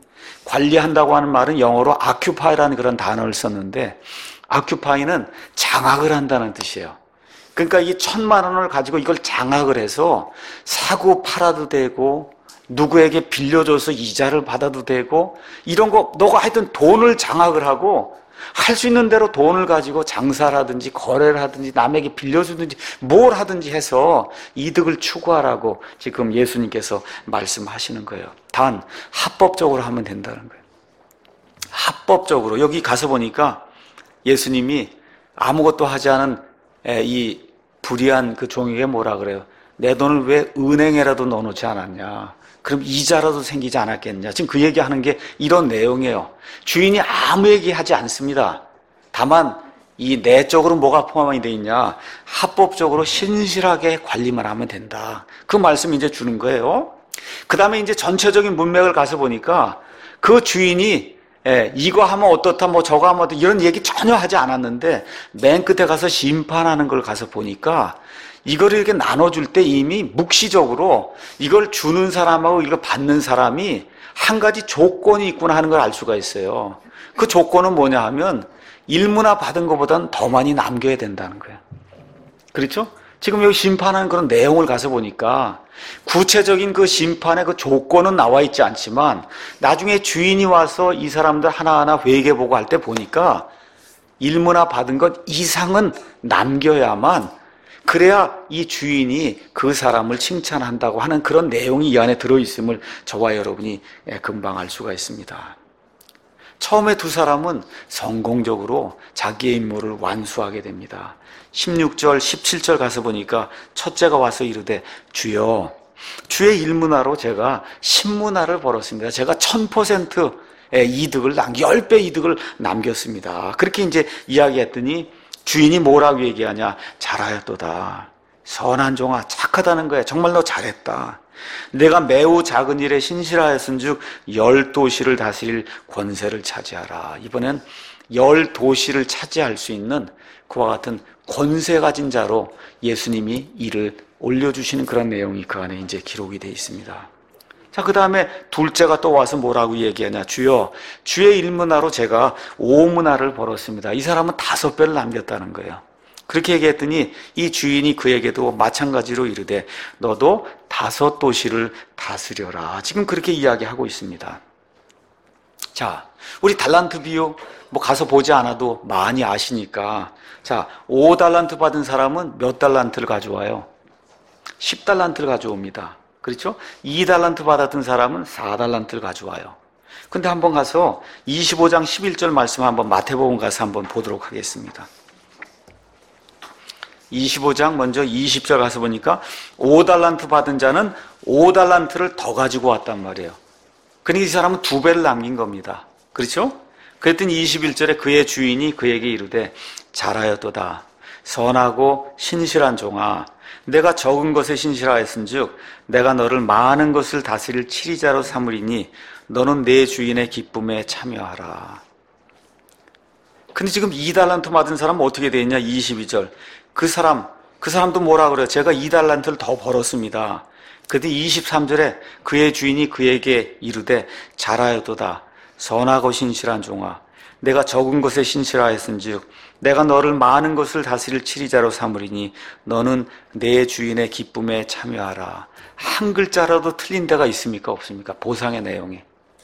관리한다고 하는 말은 영어로 occupy라는 그런 단어를 썼는데, occupy는 장악을 한다는 뜻이에요. 그러니까 이 천만 원을 가지고 이걸 장악을 해서 사고 팔아도 되고 누구에게 빌려줘서 이자를 받아도 되고 이런 거, 너가 하여튼 돈을 장악을 하고 할 수 있는 대로 돈을 가지고 장사를 하든지 거래를 하든지 남에게 빌려주든지 뭘 하든지 해서 이득을 추구하라고 지금 예수님께서 말씀하시는 거예요. 단 합법적으로 하면 된다는 거예요. 합법적으로 여기 가서 보니까 예수님이 아무것도 하지 않은 이 불의한 그 종에게 뭐라 그래요? 내 돈을 왜 은행에라도 넣어놓지 않았냐? 그럼 이자라도 생기지 않았겠냐? 지금 그 얘기하는 게 이런 내용이에요. 주인이 아무 얘기하지 않습니다. 다만 이 내적으로 뭐가 포함이 되어 있냐? 합법적으로 신실하게 관리만 하면 된다. 그 말씀 이제 주는 거예요. 그 다음에 이제 전체적인 문맥을 가서 보니까 그 주인이 예, 이거 하면 어떻다, 뭐 저거 하면 어떻다, 이런 얘기 전혀 하지 않았는데 맨 끝에 가서 심판하는 걸 가서 보니까 이거를 이렇게 나눠줄 때 이미 묵시적으로 이걸 주는 사람하고 이걸 받는 사람이 한 가지 조건이 있구나 하는 걸 알 수가 있어요. 그 조건은 뭐냐 하면 일문화 받은 것보다는 더 많이 남겨야 된다는 거예요. 그렇죠? 지금 여기 심판하는 그런 내용을 가서 보니까 구체적인 그 심판의 그 조건은 나와 있지 않지만 나중에 주인이 와서 이 사람들 하나하나 회개보고 할 때 보니까 일문화 받은 것 이상은 남겨야만 그래야 이 주인이 그 사람을 칭찬한다고 하는 그런 내용이 이 안에 들어있음을 저와 여러분이 금방 알 수가 있습니다. 처음에 두 사람은 성공적으로 자기의 임무를 완수하게 됩니다. 십육 절, 십칠 절 가서 보니까 첫째가 와서 이르되 주여 주의 일문화로 제가 십문화를 벌었습니다. 제가 천 퍼센트의 이득을 남겨, 십 배 이득을 남겼습니다. 그렇게 이제 이야기했더니 주인이 뭐라고 얘기하냐? 잘하였도다. 선한 종아, 착하다는 거야. 정말 너 잘했다. 내가 매우 작은 일에 신실하였은즉 열 도시를 다스릴 권세를 차지하라. 이번엔 열 도시를 차지할 수 있는 그와 같은 권세 가진 자로 예수님이 이를 올려주시는 그런 내용이 그 안에 이제 기록이 되어 있습니다. 자, 그 다음에 둘째가 또 와서 뭐라고 얘기하냐? 주여, 주의 일문화로 제가 오문화를 벌었습니다. 이 사람은 다섯 배를 남겼다는 거예요. 그렇게 얘기했더니 이 주인이 그에게도 마찬가지로 이르되 너도 다섯 도시를 다스려라. 지금 그렇게 이야기하고 있습니다. 자, 우리 달란트 비유 뭐 가서 보지 않아도 많이 아시니까 자, 오 달란트 받은 사람은 몇 달란트를 가져와요? 십 달란트를 가져옵니다. 그렇죠? 이 달란트 받았던 사람은 사 달란트를 가져와요. 근데 한번 가서 이십오 장 십일 절 말씀 한번 마태복음 가서 한번 보도록 하겠습니다. 이십오 장 먼저 이십 절 가서 보니까 오 달란트 받은 자는 오 달란트를 더 가지고 왔단 말이에요. 그러니까 이 사람은 두 배를 남긴 겁니다. 그렇죠? 그랬더니 이십일 절에 그의 주인이 그에게 이르되 잘하였도다. 선하고 신실한 종아, 내가 적은 것에 신실하였은즉 내가 너를 많은 것을 다스릴 치리자로 삼으리니 너는 내 주인의 기쁨에 참여하라. 근데 지금 이 달란트 받은 사람은 어떻게 되어 있냐? 이십이 절. 그 사람, 그 사람도 뭐라 그래요? 제가 이 달란트를 더 벌었습니다. 그때 이십삼 절에 그의 주인이 그에게 이르되 잘하였도다. 선하고 신실한 종아, 내가 적은 것에 신실하였은즉 내가 너를 많은 것을 다스릴 치리자로 삼으리니 너는 내 주인의 기쁨에 참여하라. 한 글자라도 틀린 데가 있습니까? 없습니까? 보상의 내용에.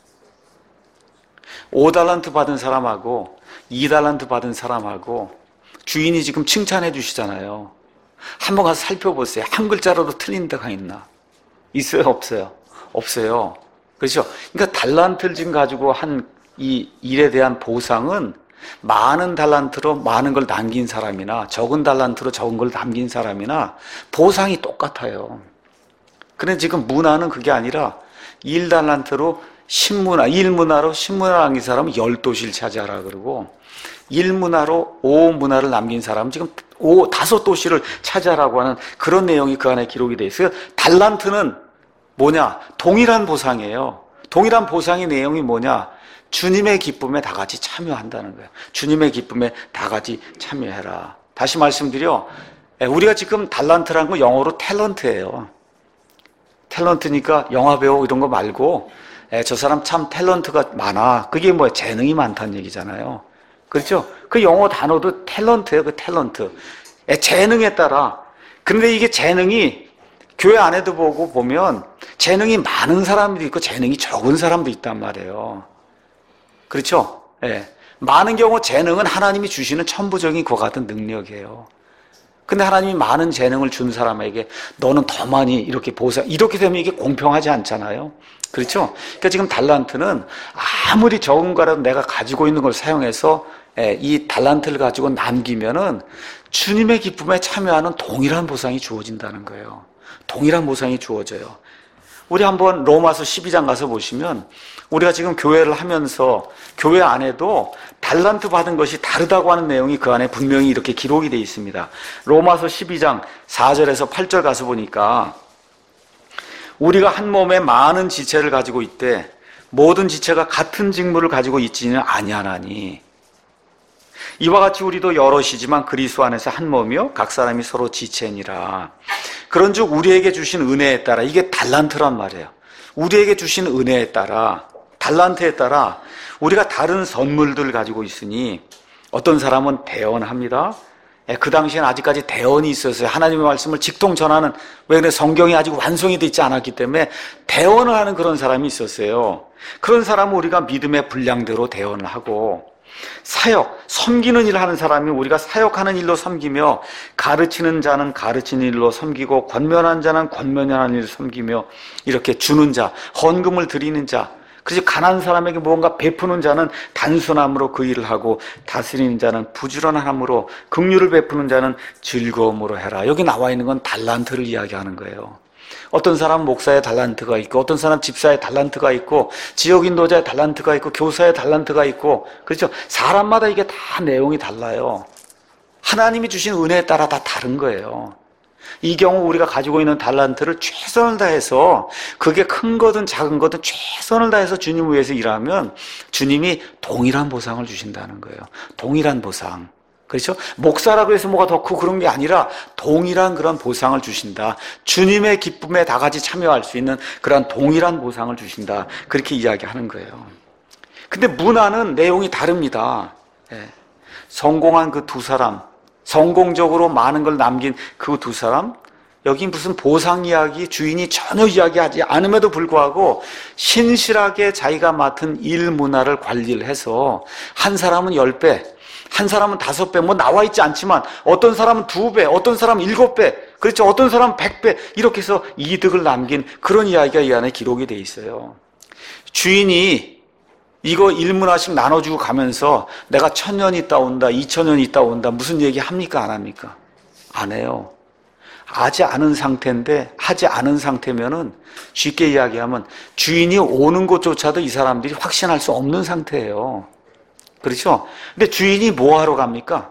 오 달란트 받은 사람하고 이 달란트 받은 사람하고 주인이 지금 칭찬해 주시잖아요. 한번 가서 살펴보세요. 한 글자라도 틀린 데가 있나? 있어요? 없어요? 없어요. 그렇죠? 그러니까 달란트를 지금 가지고 한 이 일에 대한 보상은 많은 달란트로 많은 걸 남긴 사람이나 적은 달란트로 적은 걸 남긴 사람이나 보상이 똑같아요. 그런데 지금 문화는 그게 아니라 일 달란트로 십문화, 일 문화로 십문화를 남긴 사람은 열 도시를 차지하라 그러고 일 문화로 오 문화를 남긴 사람은 지금 오, 다섯 도시를 차지하라고 하는 그런 내용이 그 안에 기록이 되어 있어요. 달란트는 뭐냐? 동일한 보상이에요. 동일한 보상의 내용이 뭐냐? 주님의 기쁨에 다 같이 참여한다는 거예요. 주님의 기쁨에 다 같이 참여해라. 다시 말씀드려, 우리가 지금 달란트라는 건 영어로 탤런트예요. 탤런트니까 영화배우 이런 거 말고 저 사람 참 탤런트가 많아. 그게 뭐야? 재능이 많다는 얘기잖아요. 그렇죠? 그 영어 단어도 탤런트예요. 그 탤런트. 재능에 따라. 근데 이게 재능이 교회 안에도 보고 보면 재능이 많은 사람도 있고 재능이 적은 사람도 있단 말이에요. 그렇죠? 예. 많은 경우 재능은 하나님이 주시는 천부적인 그와 같은 능력이에요. 근데 하나님이 많은 재능을 준 사람에게 너는 더 많이 이렇게 보상, 이렇게 되면 이게 공평하지 않잖아요. 그렇죠? 그러니까 지금 달란트는 아무리 적은 거라도 내가 가지고 있는 걸 사용해서 이 달란트를 가지고 남기면은 주님의 기쁨에 참여하는 동일한 보상이 주어진다는 거예요. 동일한 보상이 주어져요. 우리 한번 로마서 십이 장 가서 보시면 우리가 지금 교회를 하면서 교회 안에도 달란트 받은 것이 다르다고 하는 내용이 그 안에 분명히 이렇게 기록이 되어 있습니다. 로마서 십이 장 사 절에서 팔 절 가서 보니까 우리가 한 몸에 많은 지체를 가지고 있되 모든 지체가 같은 직무를 가지고 있지는 아니하나니 이와 같이 우리도 여럿이지만 그리스도 안에서 한 몸이요 각 사람이 서로 지체니라. 그런즉 우리에게 주신 은혜에 따라, 이게 달란트란 말이에요. 우리에게 주신 은혜에 따라, 달란트에 따라 우리가 다른 선물들 가지고 있으니 어떤 사람은 대언합니다. 그 당시에는 아직까지 대언이 있었어요. 하나님의 말씀을 직통 전하는, 왜 그래? 성경이 아직 완성이 되지 않았기 때문에 대언을 하는 그런 사람이 있었어요. 그런 사람은 우리가 믿음의 분량대로 대언을 하고, 사역, 섬기는 일을 하는 사람이 우리가 사역하는 일로 섬기며, 가르치는 자는 가르치는 일로 섬기고, 권면한 자는 권면하는 일로 섬기며, 이렇게 주는 자, 헌금을 드리는 자, 그래서 가난한 사람에게 무언가 베푸는 자는 단순함으로 그 일을 하고, 다스리는 자는 부지런함으로, 긍휼을 베푸는 자는 즐거움으로 해라. 여기 나와 있는 건 달란트를 이야기하는 거예요. 어떤 사람은 목사의 달란트가 있고, 어떤 사람 집사의 달란트가 있고, 지역인도자의 달란트가 있고, 교사의 달란트가 있고, 그렇죠? 사람마다 이게 다 내용이 달라요. 하나님이 주신 은혜에 따라 다 다른 거예요. 이 경우 우리가 가지고 있는 달란트를 최선을 다해서, 그게 큰 거든 작은 거든 최선을 다해서 주님을 위해서 일하면 주님이 동일한 보상을 주신다는 거예요. 동일한 보상. 그렇죠? 목사라고 해서 뭐가 더 크고 그런 게 아니라 동일한 그런 보상을 주신다. 주님의 기쁨에 다 같이 참여할 수 있는 그런 동일한 보상을 주신다. 그렇게 이야기하는 거예요. 근데 문화는 내용이 다릅니다. 예. 성공한 그 두 사람, 성공적으로 많은 걸 남긴 그 두 사람, 여기 무슨 보상 이야기, 주인이 전혀 이야기하지 않음에도 불구하고 신실하게 자기가 맡은 일 문화를 관리를 해서 한 사람은 열 배, 한 사람은 다섯 배, 뭐 나와 있지 않지만 어떤 사람은 두 배, 어떤 사람은 일곱 배, 그렇죠? 어떤 사람은 백 배, 이렇게 해서 이득을 남긴 그런 이야기가 이 안에 기록이 돼 있어요. 주인이 이거 일문화씩 나눠주고 가면서 내가 천 년 있다 온다, 이천 년 있다 온다, 무슨 얘기 합니까? 안 합니까? 안 해요. 하지 않은 상태인데, 하지 않은 상태면은 쉽게 이야기하면 주인이 오는 곳조차도 이 사람들이 확신할 수 없는 상태예요. 그렇죠? 근데 주인이 뭐 하러 갑니까?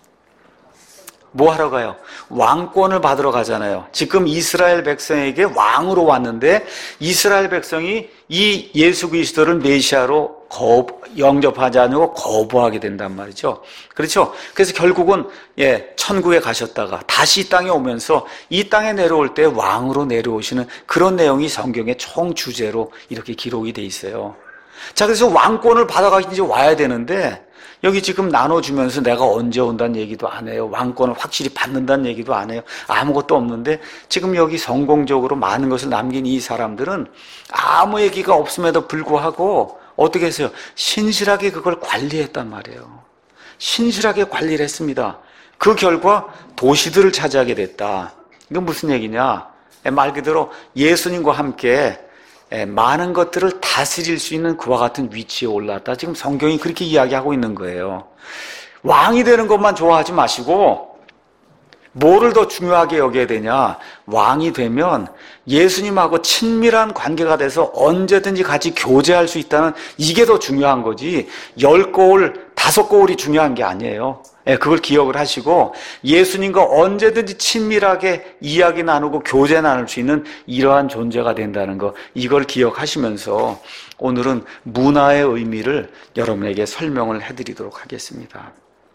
뭐 하러 가요? 왕권을 받으러 가잖아요. 지금 이스라엘 백성에게 왕으로 왔는데 이스라엘 백성이 이 예수 그리스도를 메시아로 거부, 영접하지 않고 거부하게 된단 말이죠. 그렇죠? 그래서 결국은 예, 천국에 가셨다가 다시 이 땅에 오면서 이 땅에 내려올 때 왕으로 내려오시는 그런 내용이 성경의 총 주제로 이렇게 기록이 돼 있어요. 자, 그래서 왕권을 받아가기 이제 와야 되는데 여기 지금 나눠주면서 내가 언제 온다는 얘기도 안 해요. 왕권을 확실히 받는다는 얘기도 안 해요. 아무것도 없는데 지금 여기 성공적으로 많은 것을 남긴 이 사람들은 아무 얘기가 없음에도 불구하고 어떻게 했어요? 신실하게 그걸 관리했단 말이에요. 신실하게 관리를 했습니다. 그 결과 도시들을 차지하게 됐다. 이건 무슨 얘기냐? 말 그대로 예수님과 함께 많은 것들을 다스릴 수 있는 그와 같은 위치에 올랐다. 지금 성경이 그렇게 이야기하고 있는 거예요. 왕이 되는 것만 좋아하지 마시고 뭐를 더 중요하게 여겨야 되냐? 왕이 되면 예수님하고 친밀한 관계가 돼서 언제든지 같이 교제할 수 있다는 이게 더 중요한 거지. 열 거울, 다섯 거울이 중요한 게 아니에요. 예, 그걸 기억을 하시고 예수님과 언제든지 친밀하게 이야기 나누고 교제 나눌 수 있는 이러한 존재가 된다는 거, 이걸 기억하시면서 오늘은 문화의 의미를 여러분에게 설명을 해드리도록 하겠습니다.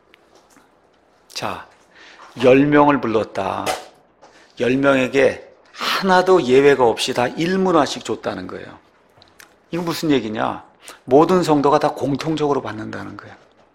자, 열 명을 불렀다. 열 명에게 하나도 예외가 없이 다 일문화씩 줬다는 거예요. 이거 무슨 얘기냐? 모든 성도가 다 공통적으로 받는다는 거예요.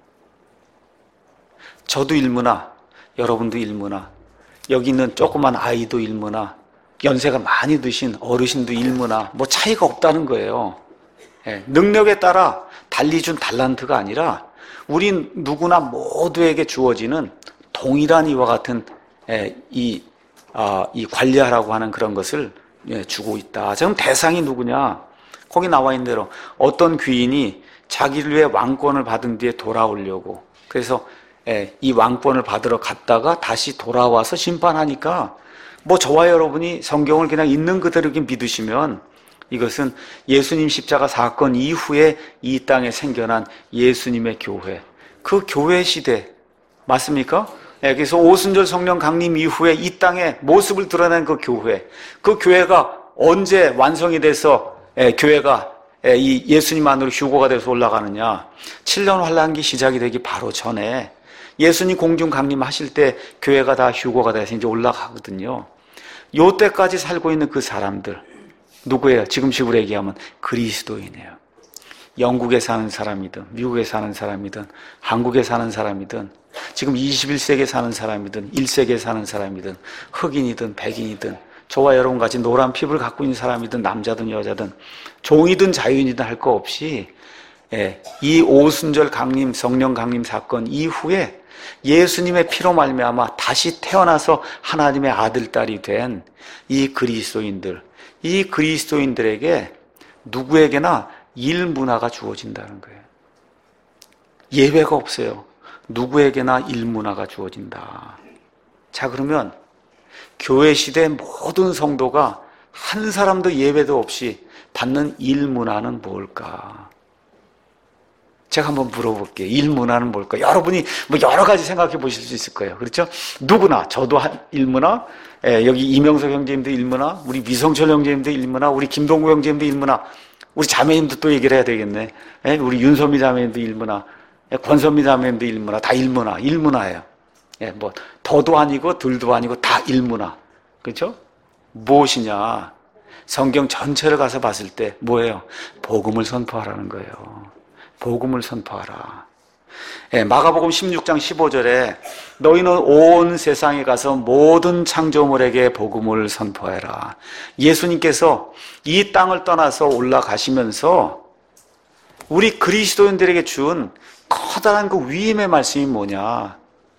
저도 일문화, 여러분도 일문화, 여기 있는 조그만 아이도 일문화, 연세가 많이 드신 어르신도 일문화, 뭐 차이가 없다는 거예요. 예, 능력에 따라 달리 준 달란트가 아니라 우리 누구나 모두에게 주어지는 동일한 이와 같은 이, 아, 이 관리하라고 하는 그런 것을 주고 있다. 지금 대상이 누구냐? 거기 나와 있는 대로 어떤 귀인이 자기를 위해 왕권을 받은 뒤에 돌아오려고, 그래서 이 왕권을 받으러 갔다가 다시 돌아와서 심판하니까, 뭐 저와 여러분이 성경을 그냥 있는 그대로 믿으시면 이것은 예수님 십자가 사건 이후에 이 땅에 생겨난 예수님의 교회, 그 교회 시대 맞습니까? 그래서 오순절 성령 강림 이후에 이 땅에 모습을 드러낸 그 교회, 그 교회가 언제 완성이 돼서 교회가 이 예수님 안으로 휴거가 돼서 올라가느냐? 칠 년 환란기 시작이 되기 바로 전에 예수님 공중 강림하실 때 교회가 다 휴거가 돼서 이제 올라가거든요. 요 때까지 살고 있는 그 사람들 누구예요? 지금식으로 얘기하면 그리스도인이에요. 영국에 사는 사람이든 미국에 사는 사람이든 한국에 사는 사람이든 지금 이십일 세기에 사는 사람이든 일 세기에 사는 사람이든 흑인이든 백인이든 저와 여러분 같이 노란 피부를 갖고 있는 사람이든 남자든 여자든 종이든 자유인이든 할 거 없이 이 오순절 강림 성령 강림 사건 이후에 예수님의 피로 말미암아 다시 태어나서 하나님의 아들 딸이 된 이 그리스도인들, 이 그리스도인들에게 누구에게나 일 문화가 주어진다는 거예요. 예외가 없어요. 누구에게나 일 문화가 주어진다. 자, 그러면 교회 시대 모든 성도가 한 사람도 예외도 없이 받는 일 문화는 뭘까? 제가 한번 물어볼게요. 일 문화는 뭘까? 여러분이 뭐 여러 가지 생각해 보실 수 있을 거예요. 그렇죠? 누구나, 저도 한 일 문화, 예, 여기 이명석 형제님도 일 문화, 우리 미성철 형제님도 일 문화, 우리 김동구 형제님도 일 문화, 우리 자매님도 또 얘기를 해야 되겠네. 예, 우리 윤선미 자매님도 일 문화, 예, 권선미 자매님도 일 문화, 다 일 문화, 일 문화예요. 예, 뭐 더도 아니고 덜도 아니고 다 일 문화. 그렇죠? 무엇이냐? 성경 전체를 가서 봤을 때 뭐예요? 복음을 선포하라는 거예요. 복음을 선포하라. 예, 마가복음 십육 장 십오 절에 너희는 온 세상에 가서 모든 창조물에게 복음을 선포해라. 예수님께서 이 땅을 떠나서 올라가시면서 우리 그리스도인들에게 준 커다란 그 위임의 말씀이 뭐냐?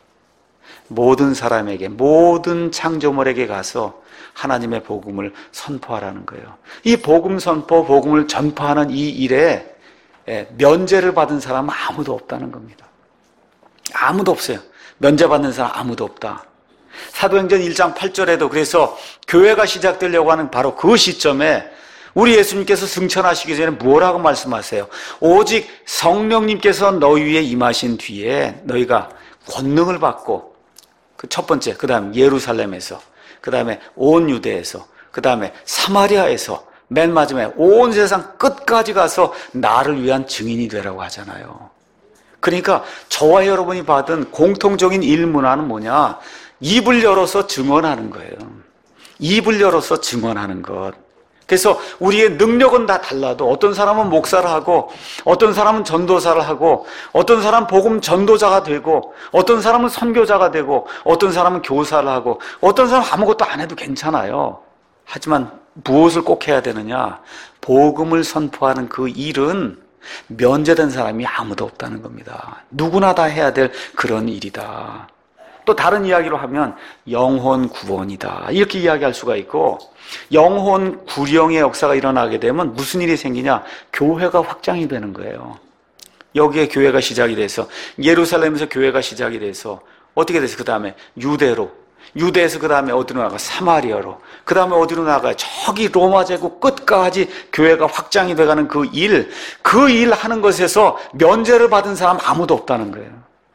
모든 사람에게, 모든 창조물에게 가서 하나님의 복음을 선포하라는 거예요. 이 복음 선포, 복음을 전파하는 이 일에 면제를 받은 사람은 아무도 없다는 겁니다. 아무도 없어요. 면제받는 사람 아무도 없다. 사도행전 일 장 팔 절에도 그래서 교회가 시작되려고 하는 바로 그 시점에 우리 예수님께서 승천하시기 전에 뭐라고 말씀하세요? 오직 성령님께서 너희 위에 임하신 뒤에 너희가 권능을 받고, 그 첫 번째, 그 다음 예루살렘에서, 그 다음에 온 유대에서, 그 다음에 사마리아에서, 맨 마지막에 온 세상 끝까지 가서 나를 위한 증인이 되라고 하잖아요. 그러니까 저와 여러분이 받은 공통적인 일 문화는 뭐냐? 입을 열어서 증언하는 거예요. 입을 열어서 증언하는 것. 그래서 우리의 능력은 다 달라도 어떤 사람은 목사를 하고 어떤 사람은 전도사를 하고 어떤 사람은 복음 전도자가 되고 어떤 사람은 선교자가 되고 어떤 사람은 교사를 하고 어떤 사람은 아무것도 안 해도 괜찮아요. 하지만 무엇을 꼭 해야 되느냐? 복음을 선포하는 그 일은 면제된 사람이 아무도 없다는 겁니다. 누구나 다 해야 될 그런 일이다. 또 다른 이야기로 하면 영혼 구원이다. 이렇게 이야기할 수가 있고, 영혼 구령의 역사가 일어나게 되면 무슨 일이 생기냐? 교회가 확장이 되는 거예요. 여기에 교회가 시작이 돼서 예루살렘에서 교회가 시작이 돼서 어떻게 돼서 그 다음에 유대로, 유대에서 그 다음에 어디로 나가? 사마리아로. 그 다음에 어디로 나가요? 저기 로마 제국 끝까지 교회가 확장이 돼가는 그 일, 그 일 하는 것에서 면제를 받은 사람 아무도 없다는 거예요.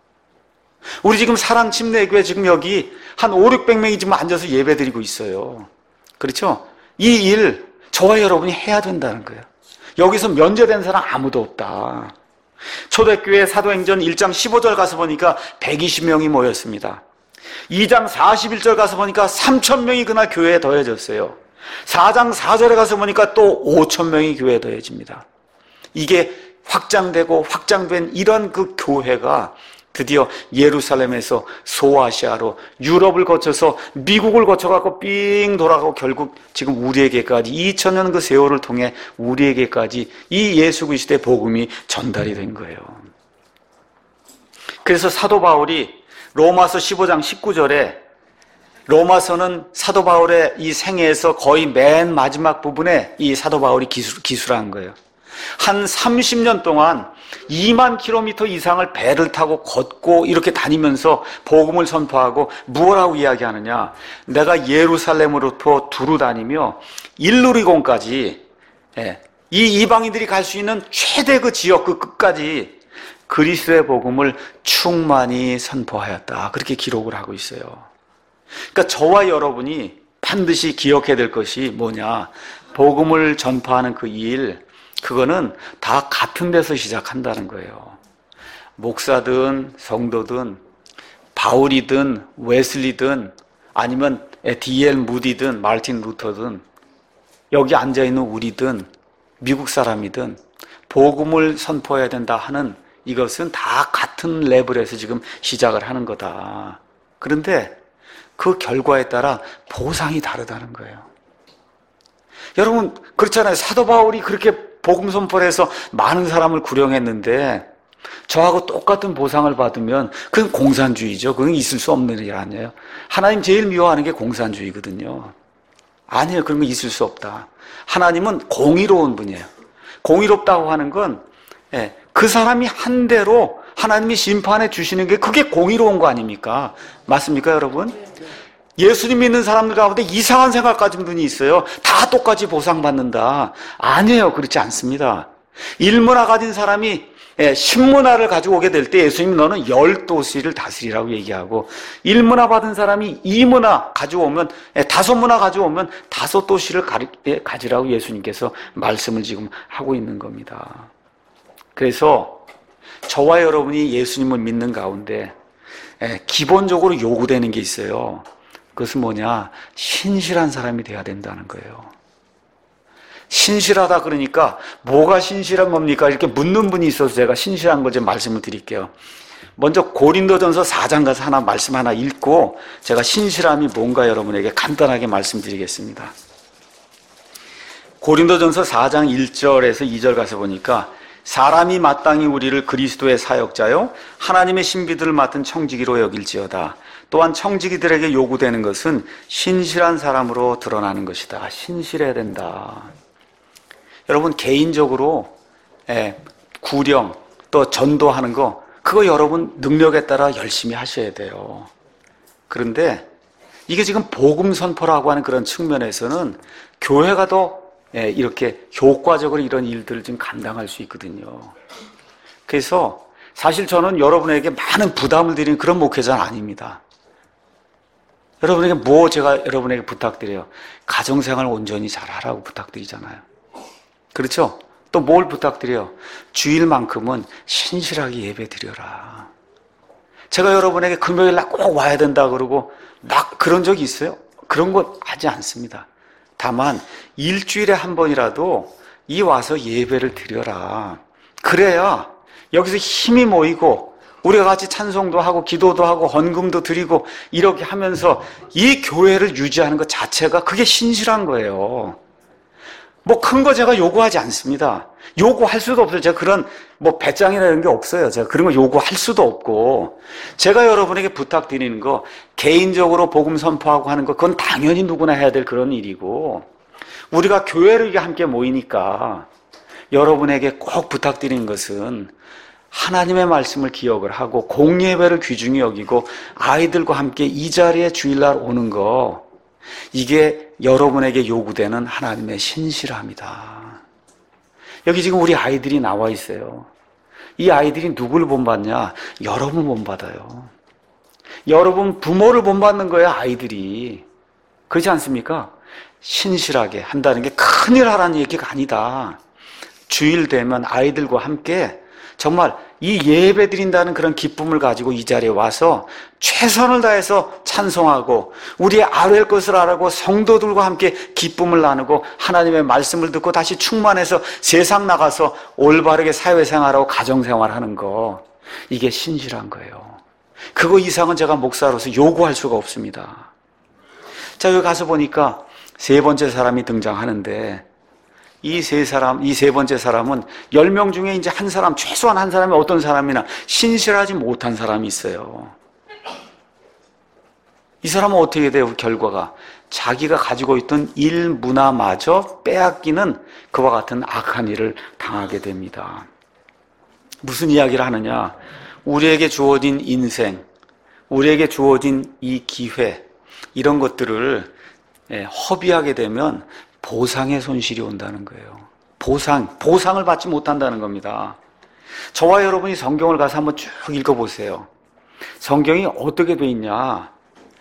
우리 지금 사랑 침례교회 지금 여기 한 오륙백 명이 지금 앉아서 예배 드리고 있어요. 그렇죠? 이 일 저와 여러분이 해야 된다는 거예요. 여기서 면제된 사람 아무도 없다. 초대교회 사도행전 일 장 십오 절 가서 보니까 백이십 명이 모였습니다. 이 장 사십일 절 가서 보니까 삼천 명이 그날 교회에 더해졌어요. 사 장 사 절에 가서 보니까 또 오천 명이 교회에 더해집니다. 이게 확장되고 확장된 이런 그 교회가 드디어 예루살렘에서 소아시아로 유럽을 거쳐서 미국을 거쳐갖고 삥 돌아가고 결국 지금 우리에게까지 이천 년 그 세월을 통해 우리에게까지 이 예수 그리스도의 복음이 전달이 된 거예요. 그래서 사도 바울이 로마서 십오 장 십구 절에 로마서는 사도 바울의 이 생애에서 거의 맨 마지막 부분에 이 사도 바울이 기술, 기술한 거예요. 한 삼십 년 동안 이만 킬로미터 이상을 배를 타고 걷고 이렇게 다니면서 복음을 선포하고 무엇라고 이야기하느냐, 내가 예루살렘으로부터 두루 다니며 일루리곤까지, 예, 이 이방인들이 갈 수 있는 최대 그 지역 그 끝까지 그리스도의 복음을 충만히 선포하였다, 그렇게 기록을 하고 있어요. 그러니까 저와 여러분이 반드시 기억해야 될 것이 뭐냐, 복음을 전파하는 그 일, 그거는 다 같은 데서 시작한다는 거예요. 목사든 성도든 바울이든 웨슬리든 아니면 디엘 무디든 마르틴 루터든 여기 앉아있는 우리든 미국 사람이든 복음을 선포해야 된다 하는 이것은 다 같은 레벨에서 지금 시작을 하는 거다. 그런데 그 결과에 따라 보상이 다르다는 거예요. 여러분 그렇잖아요. 사도 바울이 그렇게 복음 선포를 해서 많은 사람을 구령했는데 저하고 똑같은 보상을 받으면 그건 공산주의죠. 그건 있을 수 없는 일 아니에요. 하나님 제일 미워하는 게 공산주의거든요. 아니에요. 그런 거 있을 수 없다. 하나님은 공의로운 분이에요. 공의롭다고 하는 건 예, 그 사람이 한 대로 하나님이 심판해 주시는 게 그게 공의로운 거 아닙니까? 맞습니까, 여러분? 예수님 믿는 사람들 가운데 이상한 생각 가진 분이 있어요. 다 똑같이 보상받는다. 아니에요. 그렇지 않습니다. 일문화 가진 사람이 십문화를 가지고 오게 될 때 예수님이 너는 열 도시를 다스리라고 얘기하고, 일문화 받은 사람이 이문화 가지고 오면, 다섯 문화 가지고 오면 다섯 도시를 가지라고 예수님께서 말씀을 지금 하고 있는 겁니다. 그래서 저와 여러분이 예수님을 믿는 가운데 기본적으로 요구되는 게 있어요. 그것은 뭐냐? 신실한 사람이 돼야 된다는 거예요. 신실하다 그러니까 뭐가 신실한 겁니까? 이렇게 묻는 분이 있어서 제가 신실한 걸 좀 말씀을 드릴게요. 먼저 고린도전서 사 장 가서 하나 말씀 하나 읽고 제가 신실함이 뭔가 여러분에게 간단하게 말씀드리겠습니다. 고린도전서 사 장 일 절에서 이 절 가서 보니까, 사람이 마땅히 우리를 그리스도의 사역자요 하나님의 신비들을 맡은 청지기로 여길지어다. 또한 청지기들에게 요구되는 것은 신실한 사람으로 드러나는 것이다. 신실해야 된다. 여러분 개인적으로 구령 또 전도하는 거, 그거 여러분 능력에 따라 열심히 하셔야 돼요. 그런데 이게 지금 복음 선포라고 하는 그런 측면에서는 교회가 더 이렇게 효과적으로 이런 일들을 좀 감당할 수 있거든요. 그래서 사실 저는 여러분에게 많은 부담을 드리는 그런 목회자는 아닙니다. 여러분에게 뭐 제가 여러분에게 부탁드려요? 가정생활 온전히 잘하라고 부탁드리잖아요. 그렇죠? 또 뭘 부탁드려요? 주일만큼은 신실하게 예배 드려라. 제가 여러분에게 금요일날 꼭 와야 된다 그러고 막 그런 적이 있어요? 그런 거 하지 않습니다. 다만 일주일에 한 번이라도 이 와서 예배를 드려라. 그래야 여기서 힘이 모이고 우리가 같이 찬송도 하고 기도도 하고 헌금도 드리고 이렇게 하면서 이 교회를 유지하는 것 자체가 그게 신실한 거예요. 뭐 큰 거 제가 요구하지 않습니다. 요구할 수도 없어요. 제가 그런 뭐 배짱이나 이런 게 없어요. 제가 그런 거 요구할 수도 없고, 제가 여러분에게 부탁드리는 거, 개인적으로 복음 선포하고 하는 거, 그건 당연히 누구나 해야 될 그런 일이고, 우리가 교회를 함께 모이니까 여러분에게 꼭 부탁드리는 것은 하나님의 말씀을 기억을 하고 공예배를 귀중히 여기고 아이들과 함께 이 자리에 주일날 오는 거, 이게 여러분에게 요구되는 하나님의 신실함이다. 여기 지금 우리 아이들이 나와 있어요. 이 아이들이 누구를 본받냐? 여러분 본받아요. 여러분 부모를 본받는 거예요, 아이들이. 그렇지 않습니까? 신실하게 한다는 게 큰일 하라는 얘기가 아니다. 주일 되면 아이들과 함께 정말 이 예배 드린다는 그런 기쁨을 가지고 이 자리에 와서 최선을 다해서 찬송하고 우리의 아뢰 것을 알고 성도들과 함께 기쁨을 나누고 하나님의 말씀을 듣고 다시 충만해서 세상 나가서 올바르게 사회생활하고 가정생활하는 거, 이게 신실한 거예요. 그거 이상은 제가 목사로서 요구할 수가 없습니다. 자, 여기 가서 보니까 세 번째 사람이 등장하는데, 이 세 사람, 이 세 번째 사람은 열 명 중에 이제 한 사람, 최소한 한 사람이 어떤 사람이나 신실하지 못한 사람이 있어요. 이 사람은 어떻게 돼요? 결과가 자기가 가지고 있던 일 문화마저 빼앗기는 그와 같은 악한 일을 당하게 됩니다. 무슨 이야기를 하느냐? 우리에게 주어진 인생, 우리에게 주어진 이 기회, 이런 것들을 허비하게 되면 보상의 손실이 온다는 거예요. 보상, 보상을 받지 못한다는 겁니다. 저와 여러분이 성경을 가서 한번 쭉 읽어보세요. 성경이 어떻게 돼 있냐?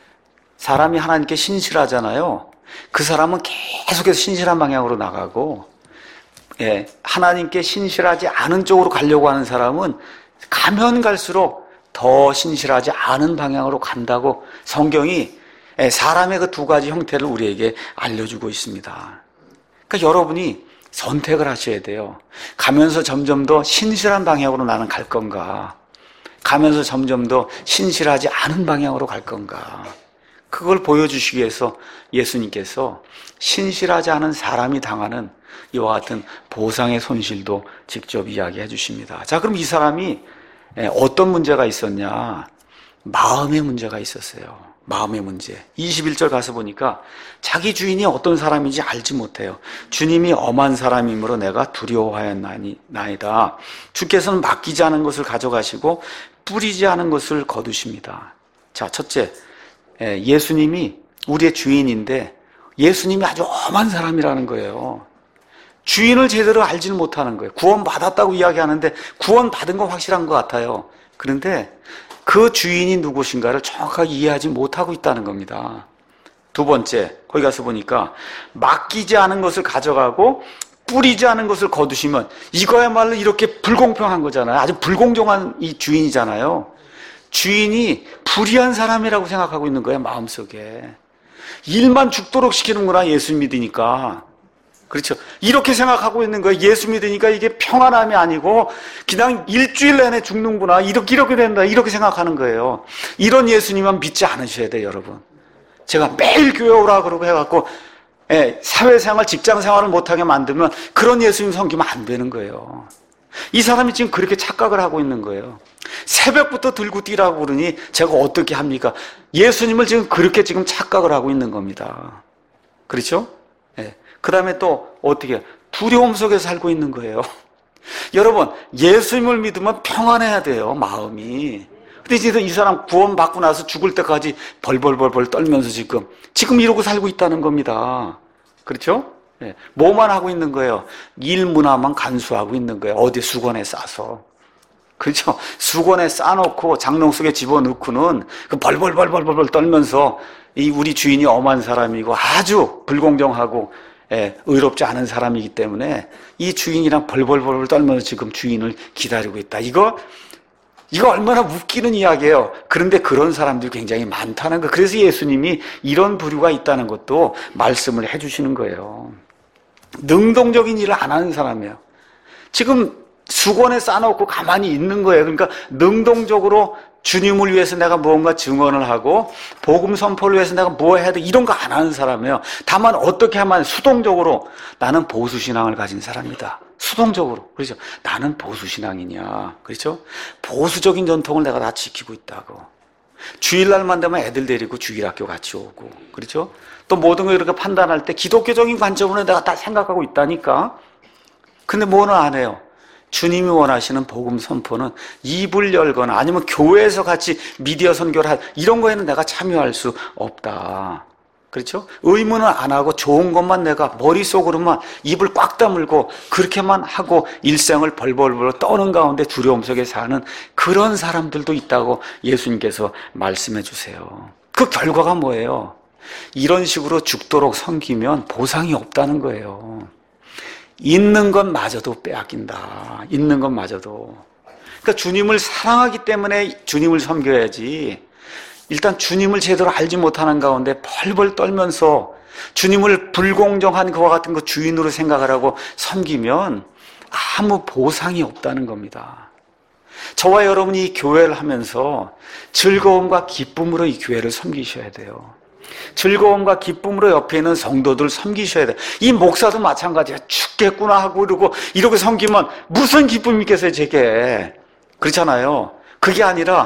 사람이 하나님께 신실하잖아요. 그 사람은 계속해서 신실한 방향으로 나가고, 예, 하나님께 신실하지 않은 쪽으로 가려고 하는 사람은 가면 갈수록 더 신실하지 않은 방향으로 간다고 성경이 사람의 그 두 가지 형태를 우리에게 알려주고 있습니다. 그러니까 여러분이 선택을 하셔야 돼요. 가면서 점점 더 신실한 방향으로 나는 갈 건가? 가면서 점점 더 신실하지 않은 방향으로 갈 건가? 그걸 보여주시기 위해서 예수님께서 신실하지 않은 사람이 당하는 이와 같은 보상의 손실도 직접 이야기해 주십니다. 자, 그럼 이 사람이 어떤 문제가 있었냐? 마음의 문제가 있었어요. 마음의 문제. 이십일 절 가서 보니까 자기 주인이 어떤 사람인지 알지 못해요. 주님이 엄한 사람이므로 내가 두려워하였나이다. 주께서는 맡기지 않은 것을 가져가시고 뿌리지 않은 것을 거두십니다. 자, 첫째, 예수님이 우리의 주인인데 예수님이 아주 엄한 사람이라는 거예요. 주인을 제대로 알지는 못하는 거예요. 구원받았다고 이야기하는데 구원받은 건 확실한 것 같아요. 그런데 그 주인이 누구신가를 정확하게 이해하지 못하고 있다는 겁니다. 두 번째, 거기 가서 보니까 맡기지 않은 것을 가져가고 뿌리지 않은 것을 거두시면 이거야말로 이렇게 불공평한 거잖아요. 아주 불공정한 이 주인이잖아요. 주인이 불의한 사람이라고 생각하고 있는 거예요, 마음속에. 일만 죽도록 시키는구나, 예수 믿으니까. 그렇죠. 이렇게 생각하고 있는 거예요. 예수 믿으니까 이게 평안함이 아니고 그냥 일주일 내내 죽는구나. 이렇게 이렇게 된다. 이렇게 생각하는 거예요. 이런 예수님만 믿지 않으셔야 돼요, 여러분. 제가 매일 교회 오라 그러고 해갖고 예, 사회생활, 직장생활을 못하게 만들면 그런 예수님 섬기면 안 되는 거예요. 이 사람이 지금 그렇게 착각을 하고 있는 거예요. 새벽부터 들고 뛰라고 그러니 제가 어떻게 합니까? 예수님을 지금 그렇게 지금 착각을 하고 있는 겁니다. 그렇죠? 예. 그 다음에 또 어떻게 두려움 속에 살고 있는 거예요. 여러분, 예수님을 믿으면 평안해야 돼요, 마음이. 근데 이제 이 사람 구원받고 나서 죽을 때까지 벌벌벌벌 떨면서 지금 지금 이러고 살고 있다는 겁니다. 그렇죠? 예. 뭐만 하고 있는 거예요? 일 문화만 간수하고 있는 거예요. 어디 수건에 싸서. 그렇죠? 수건에 싸놓고 장롱 속에 집어넣고는 그 벌벌벌벌벌 떨면서 이 우리 주인이 엄한 사람이고 아주 불공정하고 예, 의롭지 않은 사람이기 때문에 이 주인이랑 벌벌벌 떨면서 지금 주인을 기다리고 있다. 이거 이거 얼마나 웃기는 이야기예요. 그런데 그런 사람들이 굉장히 많다는 거. 그래서 예수님이 이런 부류가 있다는 것도 말씀을 해주시는 거예요. 능동적인 일을 안 하는 사람이에요. 지금 수건에 싸놓고 가만히 있는 거예요. 그러니까 능동적으로 주님을 위해서 내가 무언가 증언을 하고 복음 선포를 위해서 내가 뭐 해야 돼 이런 거 안 하는 사람이에요. 다만 어떻게 하면 수동적으로 나는 보수신앙을 가진 사람이다. 수동적으로. 그렇죠? 나는 보수신앙이냐. 그렇죠? 보수적인 전통을 내가 다 지키고 있다고. 주일날만 되면 애들 데리고 주일학교 같이 오고. 그렇죠? 또 모든 걸 이렇게 판단할 때 기독교적인 관점으로 내가 다 생각하고 있다니까. 근데 뭐는 안 해요. 주님이 원하시는 복음 선포는 입을 열거나 아니면 교회에서 같이 미디어 선교를 할 이런 거에는 내가 참여할 수 없다. 그렇죠? 의무는 안 하고 좋은 것만 내가 머릿속으로만 입을 꽉 다물고 그렇게만 하고 일생을 벌벌벌 떠는 가운데 두려움 속에 사는 그런 사람들도 있다고 예수님께서 말씀해 주세요. 그 결과가 뭐예요? 이런 식으로 죽도록 섬기면 보상이 없다는 거예요. 있는 것마저도 빼앗긴다. 있는 것마저도. 그러니까 주님을 사랑하기 때문에 주님을 섬겨야지. 일단 주님을 제대로 알지 못하는 가운데 벌벌 떨면서 주님을 불공정한 그와 같은 거 주인으로 생각을 하고 섬기면 아무 보상이 없다는 겁니다. 저와 여러분이 이 교회를 하면서 즐거움과 기쁨으로 이 교회를 섬기셔야 돼요. 즐거움과 기쁨으로 옆에 있는 성도들 섬기셔야 돼요. 이 목사도 마찬가지야. 죽겠구나 하고 이러고 이렇게 섬기면 무슨 기쁨이 있겠어요, 제게. 그렇잖아요. 그게 아니라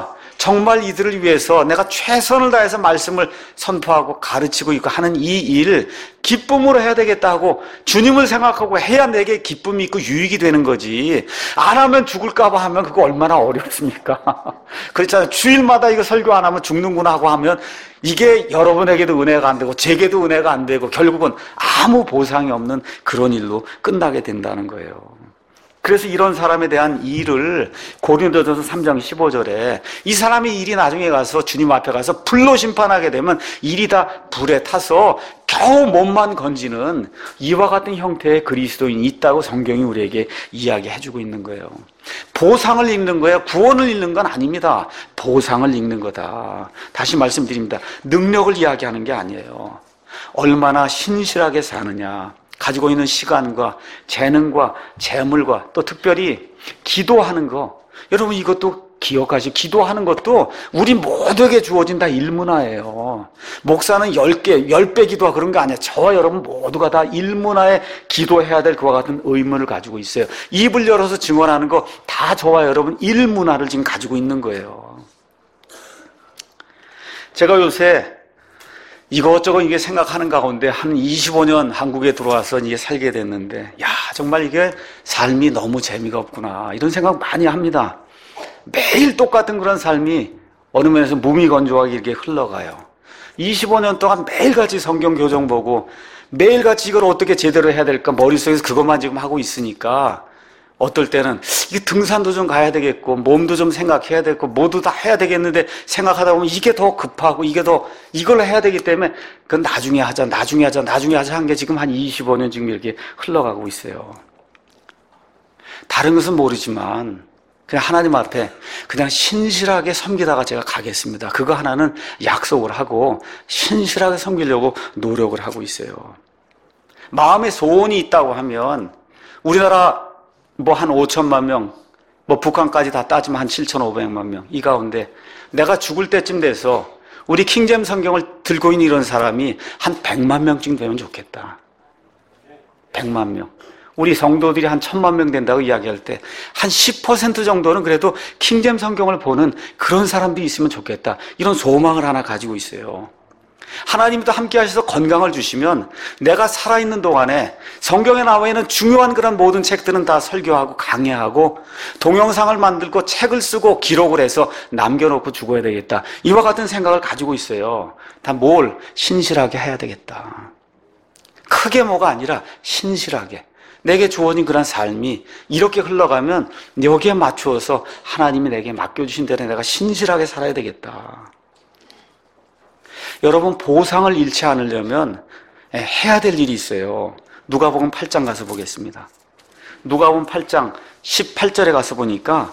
정말 이들을 위해서 내가 최선을 다해서 말씀을 선포하고 가르치고 있고 하는 이 일 기쁨으로 해야 되겠다고 주님을 생각하고 해야 내게 기쁨이 있고 유익이 되는 거지. 안 하면 죽을까 봐 하면 그거 얼마나 어렵습니까? 그렇잖아요. 주일마다 이거 설교 안 하면 죽는구나 하고 하면 이게 여러분에게도 은혜가 안 되고 제게도 은혜가 안 되고 결국은 아무 보상이 없는 그런 일로 끝나게 된다는 거예요. 그래서 이런 사람에 대한 일을 고린도전서 삼 장 십오 절에 이 사람의 일이 나중에 가서 주님 앞에 가서 불로 심판하게 되면 일이 다 불에 타서 겨우 몸만 건지는 이와 같은 형태의 그리스도인이 있다고 성경이 우리에게 이야기해주고 있는 거예요. 보상을 읽는 거예요. 구원을 읽는 건 아닙니다. 보상을 읽는 거다. 다시 말씀드립니다. 능력을 이야기하는 게 아니에요. 얼마나 신실하게 사느냐, 가지고 있는 시간과 재능과 재물과 또 특별히 기도하는 거, 여러분 이것도 기억하시, 기도하는 것도 우리 모두에게 주어진 다 일문화예요. 목사는 열 개, 열 배 기도하 그런 거 아니야. 저와 여러분 모두가 다 일문화에 기도해야 될 그와 같은 의무를 가지고 있어요. 입을 열어서 증언하는 거 다 저와 여러분 일문화를 지금 가지고 있는 거예요. 제가 요새 이것저것 이게 생각하는 가운데 한 이십오 년 한국에 들어와서 이게 살게 됐는데, 야, 정말 이게 삶이 너무 재미가 없구나. 이런 생각 많이 합니다. 매일 똑같은 그런 삶이 어느 면에서 무미건조하게 이렇게 흘러가요. 이십오 년 동안 매일같이 성경 교정 보고 매일같이 이걸 어떻게 제대로 해야 될까 머릿속에서 그것만 지금 하고 있으니까 어떨 때는 이게 등산도 좀 가야 되겠고 몸도 좀 생각해야 되고 모두 다 해야 되겠는데 생각하다 보면 이게 더 급하고 이게 더 이걸 해야 되기 때문에 그건 나중에 하자 나중에 하자 나중에 하자 한 게 지금 한 이십오 년 지금 이렇게 흘러가고 있어요. 다른 것은 모르지만 그냥 하나님 앞에 그냥 신실하게 섬기다가 제가 가겠습니다. 그거 하나는 약속을 하고 신실하게 섬기려고 노력을 하고 있어요. 마음에 소원이 있다고 하면 우리나라 뭐 한 오천만 명, 뭐 북한까지 다 따지면 한 칠천오백만 명, 이 가운데 내가 죽을 때쯤 돼서 우리 킹제임 성경을 들고 있는 이런 사람이 한 백만 명쯤 되면 좋겠다. 백만 명. 우리 성도들이 한 천만 명 된다고 이야기할 때 한 십 퍼센트 정도는 그래도 킹제임 성경을 보는 그런 사람들이 있으면 좋겠다. 이런 소망을 하나 가지고 있어요. 하나님도 함께 하셔서 건강을 주시면 내가 살아있는 동안에 성경에 나와 있는 중요한 그런 모든 책들은 다 설교하고 강해하고 동영상을 만들고 책을 쓰고 기록을 해서 남겨놓고 죽어야 되겠다. 이와 같은 생각을 가지고 있어요. 다 뭘 신실하게 해야 되겠다. 크게 뭐가 아니라 신실하게. 내게 주어진 그런 삶이 이렇게 흘러가면 여기에 맞추어서 하나님이 내게 맡겨주신 대로 내가 신실하게 살아야 되겠다. 여러분, 보상을 잃지 않으려면 해야 될 일이 있어요. 누가복음 팔 장 가서 보겠습니다. 누가복음 팔 장 십팔 절에 가서 보니까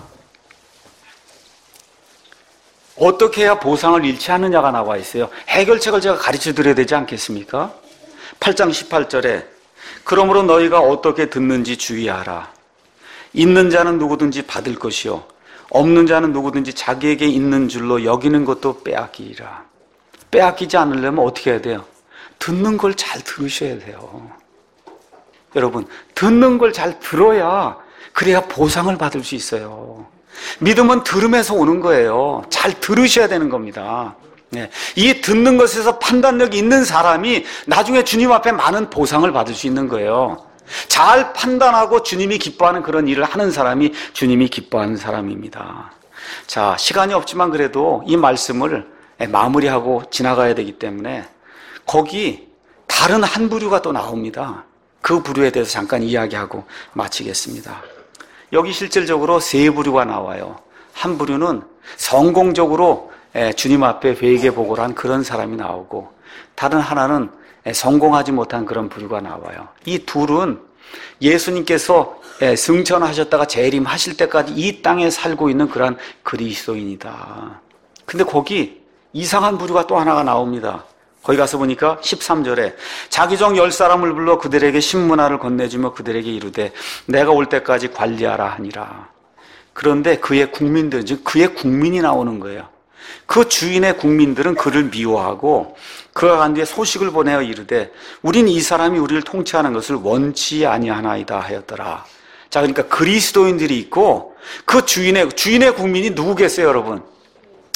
어떻게 해야 보상을 잃지 않느냐가 나와 있어요. 해결책을 제가 가르쳐 드려야 되지 않겠습니까? 팔 장 십팔 절에 그러므로 너희가 어떻게 듣는지 주의하라. 있는 자는 누구든지 받을 것이요 없는 자는 누구든지 자기에게 있는 줄로 여기는 것도 빼앗기리라. 빼앗기지 않으려면 어떻게 해야 돼요? 듣는 걸 잘 들으셔야 돼요. 여러분, 듣는 걸 잘 들어야 그래야 보상을 받을 수 있어요. 믿음은 들음에서 오는 거예요. 잘 들으셔야 되는 겁니다. 네. 이 듣는 것에서 판단력이 있는 사람이 나중에 주님 앞에 많은 보상을 받을 수 있는 거예요. 잘 판단하고 주님이 기뻐하는 그런 일을 하는 사람이 주님이 기뻐하는 사람입니다. 자, 시간이 없지만 그래도 이 말씀을 마무리하고 지나가야 되기 때문에 거기 다른 한 부류가 또 나옵니다. 그 부류에 대해서 잠깐 이야기하고 마치겠습니다. 여기 실질적으로 세 부류가 나와요. 한 부류는 성공적으로 주님 앞에 회개보고를 한 그런 사람이 나오고, 다른 하나는 성공하지 못한 그런 부류가 나와요. 이 둘은 예수님께서 승천하셨다가 재림하실 때까지 이 땅에 살고 있는 그런 그리스도인이다. 근데 거기 이상한 부류가 또 하나가 나옵니다. 거기 가서 보니까 십삼 절에 자기 종 열 사람을 불러 그들에게 신문화를 건네주며 그들에게 이르되 내가 올 때까지 관리하라 하니라. 그런데 그의 국민들, 즉 그의 국민이 나오는 거예요. 그 주인의 국민들은 그를 미워하고 그가 간 뒤에 소식을 보내어 이르되 우린 이 사람이 우리를 통치하는 것을 원치 아니하나이다 하였더라. 자, 그러니까 그리스도인들이 있고 그 주인의 주인의 국민이 누구겠어요, 여러분?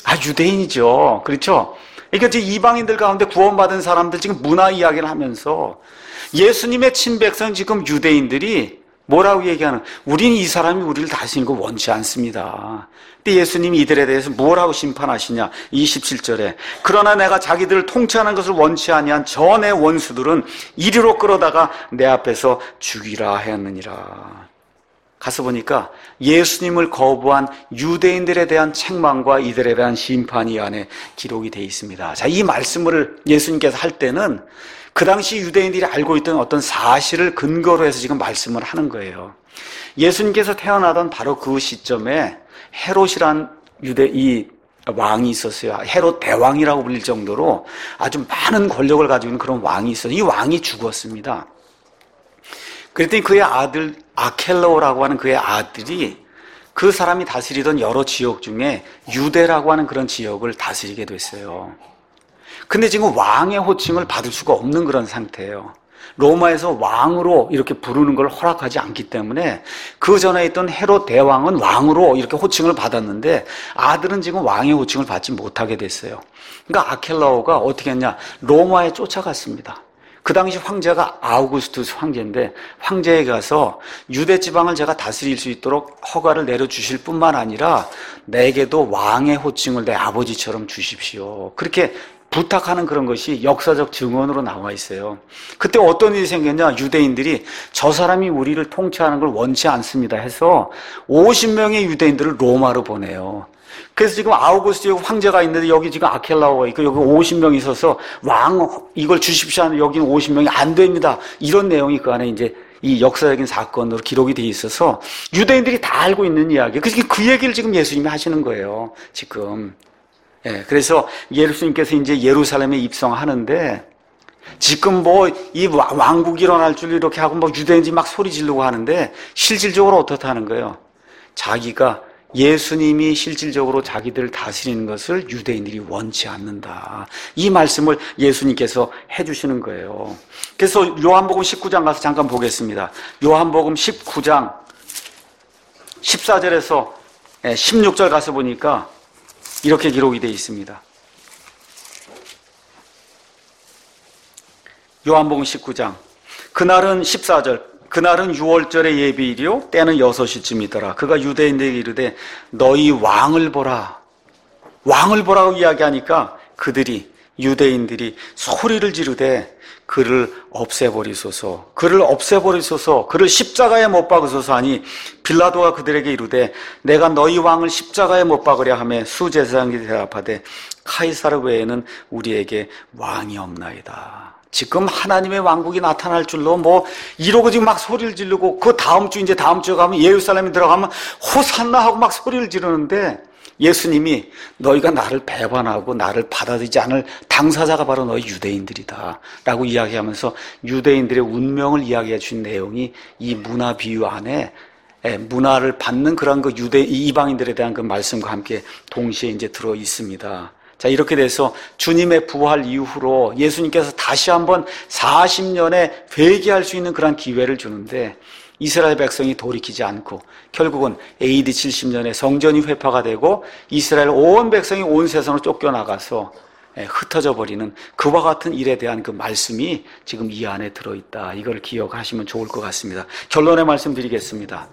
아, 유대인이죠. 그렇죠? 그러니까 지금 이방인들 가운데 구원받은 사람들 지금 문화 이야기를 하면서 예수님의 친백성 지금 유대인들이 뭐라고 얘기하는, 우리는 이 사람이 우리를 다스리는 거 원치 않습니다. 근데 예수님이 이들에 대해서 뭐라고 심판하시냐? 이십칠 절에 그러나 내가 자기들을 통치하는 것을 원치 아니한 저 내 원수들은 이리로 끌어다가 내 앞에서 죽이라 하였느니라. 가서 보니까 예수님을 거부한 유대인들에 대한 책망과 이들에 대한 심판이 이 안에 기록이 되어 있습니다. 자, 이 말씀을 예수님께서 할 때는 그 당시 유대인들이 알고 있던 어떤 사실을 근거로 해서 지금 말씀을 하는 거예요. 예수님께서 태어나던 바로 그 시점에 헤롯이란 유대 이 왕이 있었어요. 헤롯 대왕이라고 불릴 정도로 아주 많은 권력을 가지고 있는 그런 왕이 있어요. 이 왕이 죽었습니다. 그랬더니 그의 아들 아켈라오라고 하는 그의 아들이 그 사람이 다스리던 여러 지역 중에 유대라고 하는 그런 지역을 다스리게 됐어요. 근데 지금 왕의 호칭을 받을 수가 없는 그런 상태예요. 로마에서 왕으로 이렇게 부르는 걸 허락하지 않기 때문에 그 전에 있던 헤롯 대왕은 왕으로 이렇게 호칭을 받았는데 아들은 지금 왕의 호칭을 받지 못하게 됐어요. 그러니까 아켈라오가 어떻게 했냐? 로마에 쫓아갔습니다. 그 당시 황제가 아우구스투스 황제인데 황제에 가서 유대 지방을 제가 다스릴 수 있도록 허가를 내려주실 뿐만 아니라 내게도 왕의 호칭을 내 아버지처럼 주십시오. 그렇게 부탁하는 그런 것이 역사적 증언으로 나와 있어요. 그때 어떤 일이 생겼냐? 유대인들이 저 사람이 우리를 통치하는 걸 원치 않습니다 해서 오십 명의 유대인들을 로마로 보내요. 그래서 지금 아우구스트 황제가 있는데 여기 지금 아켈라오가 있고 여기 오십 명이 있어서 왕 이걸 주십시오 하는 여기는 오십 명이 안 됩니다. 이런 내용이 그 안에 이제 이 역사적인 사건으로 기록이 돼 있어서 유대인들이 다 알고 있는 이야기. 그래서 그 얘기를 지금 예수님이 하시는 거예요. 지금. 예, 그래서 예수님께서 이제 예루살렘에 입성하는데 지금 뭐 이 왕국이 일어날 줄 이렇게 하고 뭐 유대인들이 막 소리 지르고 하는데 실질적으로 어떻다는 거예요? 자기가 예수님이 실질적으로 자기들을 다스리는 것을 유대인들이 원치 않는다. 이 말씀을 예수님께서 해주시는 거예요. 그래서 요한복음 십구 장 가서 잠깐 보겠습니다. 요한복음 십구 장 십사 절에서 십육 절 가서 보니까 이렇게 기록이 되어 있습니다. 요한복음 십구 장 그날은 십사 절 그날은 유월절의 예비일이요 때는 여섯 시쯤이더라. 그가 유대인들에게 이르되 너희 왕을 보라. 왕을 보라고 이야기하니까 그들이 유대인들이 소리를 지르되 그를 없애버리소서 그를 없애버리소서 그를 십자가에 못 박으소서 하니 빌라도가 그들에게 이르되 내가 너희 왕을 십자가에 못 박으려 하며 수제사장들이 대답하되 카이사르 외에는 우리에게 왕이 없나이다. 지금 하나님의 왕국이 나타날 줄로 뭐 이러고 지금 막 소리를 지르고 그 다음 주 이제 다음 주에 가면 예루살렘에 들어가면 호산나 하고 막 소리를 지르는데 예수님이 너희가 나를 배반하고 나를 받아들이지 않을 당사자가 바로 너희 유대인들이다 라고 이야기하면서 유대인들의 운명을 이야기해 준 내용이 이 문화 비유 안에 문화를 받는 그런 그 유대 이방인들에 대한 그 말씀과 함께 동시에 이제 들어 있습니다. 자, 이렇게 돼서 주님의 부활 이후로 예수님께서 다시 한번 사십 년에 회개할 수 있는 그런 기회를 주는데 이스라엘 백성이 돌이키지 않고 결국은 에이디 칠십 년에 성전이 회파가 되고 이스라엘 온 백성이 온 세상으로 쫓겨나가서 흩어져 버리는 그와 같은 일에 대한 그 말씀이 지금 이 안에 들어있다. 이걸 기억하시면 좋을 것 같습니다. 결론의 말씀 드리겠습니다.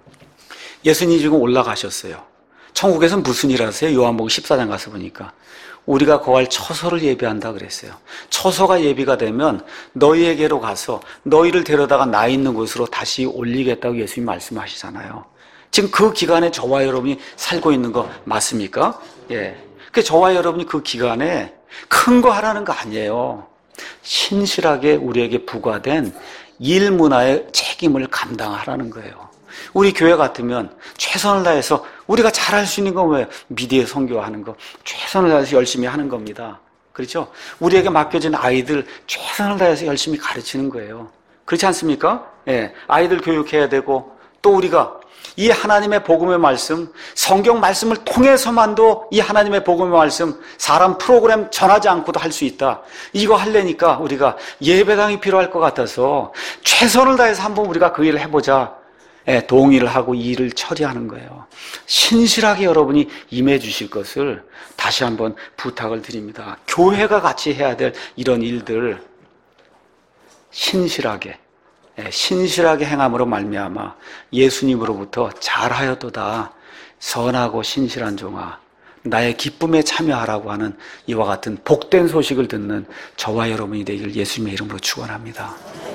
예수님이 지금 올라가셨어요. 천국에서는 무슨 일 하세요? 요한복음 십사 장 가서 보니까 우리가 거할 처소를 예비한다 그랬어요. 처소가 예비가 되면 너희에게로 가서 너희를 데려다가 나 있는 곳으로 다시 올리겠다고 예수님이 말씀하시잖아요. 지금 그 기간에 저와 여러분이 살고 있는 거 맞습니까? 예. 그 저와 여러분이 그 기간에 큰 거 하라는 거 아니에요. 신실하게 우리에게 부과된 일 문화의 책임을 감당하라는 거예요. 우리 교회 같으면 최선을 다해서 우리가 잘할 수 있는 건 뭐예요? 미디어 선교하는 거 최선을 다해서 열심히 하는 겁니다. 그렇죠? 우리에게 맡겨진 아이들 최선을 다해서 열심히 가르치는 거예요. 그렇지 않습니까? 예, 아이들 교육해야 되고 또 우리가 이 하나님의 복음의 말씀, 성경 말씀을 통해서만도 이 하나님의 복음의 말씀 사람 프로그램 전하지 않고도 할 수 있다. 이거 하려니까 우리가 예배당이 필요할 것 같아서 최선을 다해서 한번 우리가 그 일을 해보자. 동의를 하고 이 일을 처리하는 거예요. 신실하게 여러분이 임해 주실 것을 다시 한번 부탁을 드립니다. 교회가 같이 해야 될 이런 일들 신실하게 신실하게 행함으로 말미암아 예수님으로부터 잘하였도다 선하고 신실한 종아 나의 기쁨에 참여하라고 하는 이와 같은 복된 소식을 듣는 저와 여러분이 되길 예수님의 이름으로 축원합니다.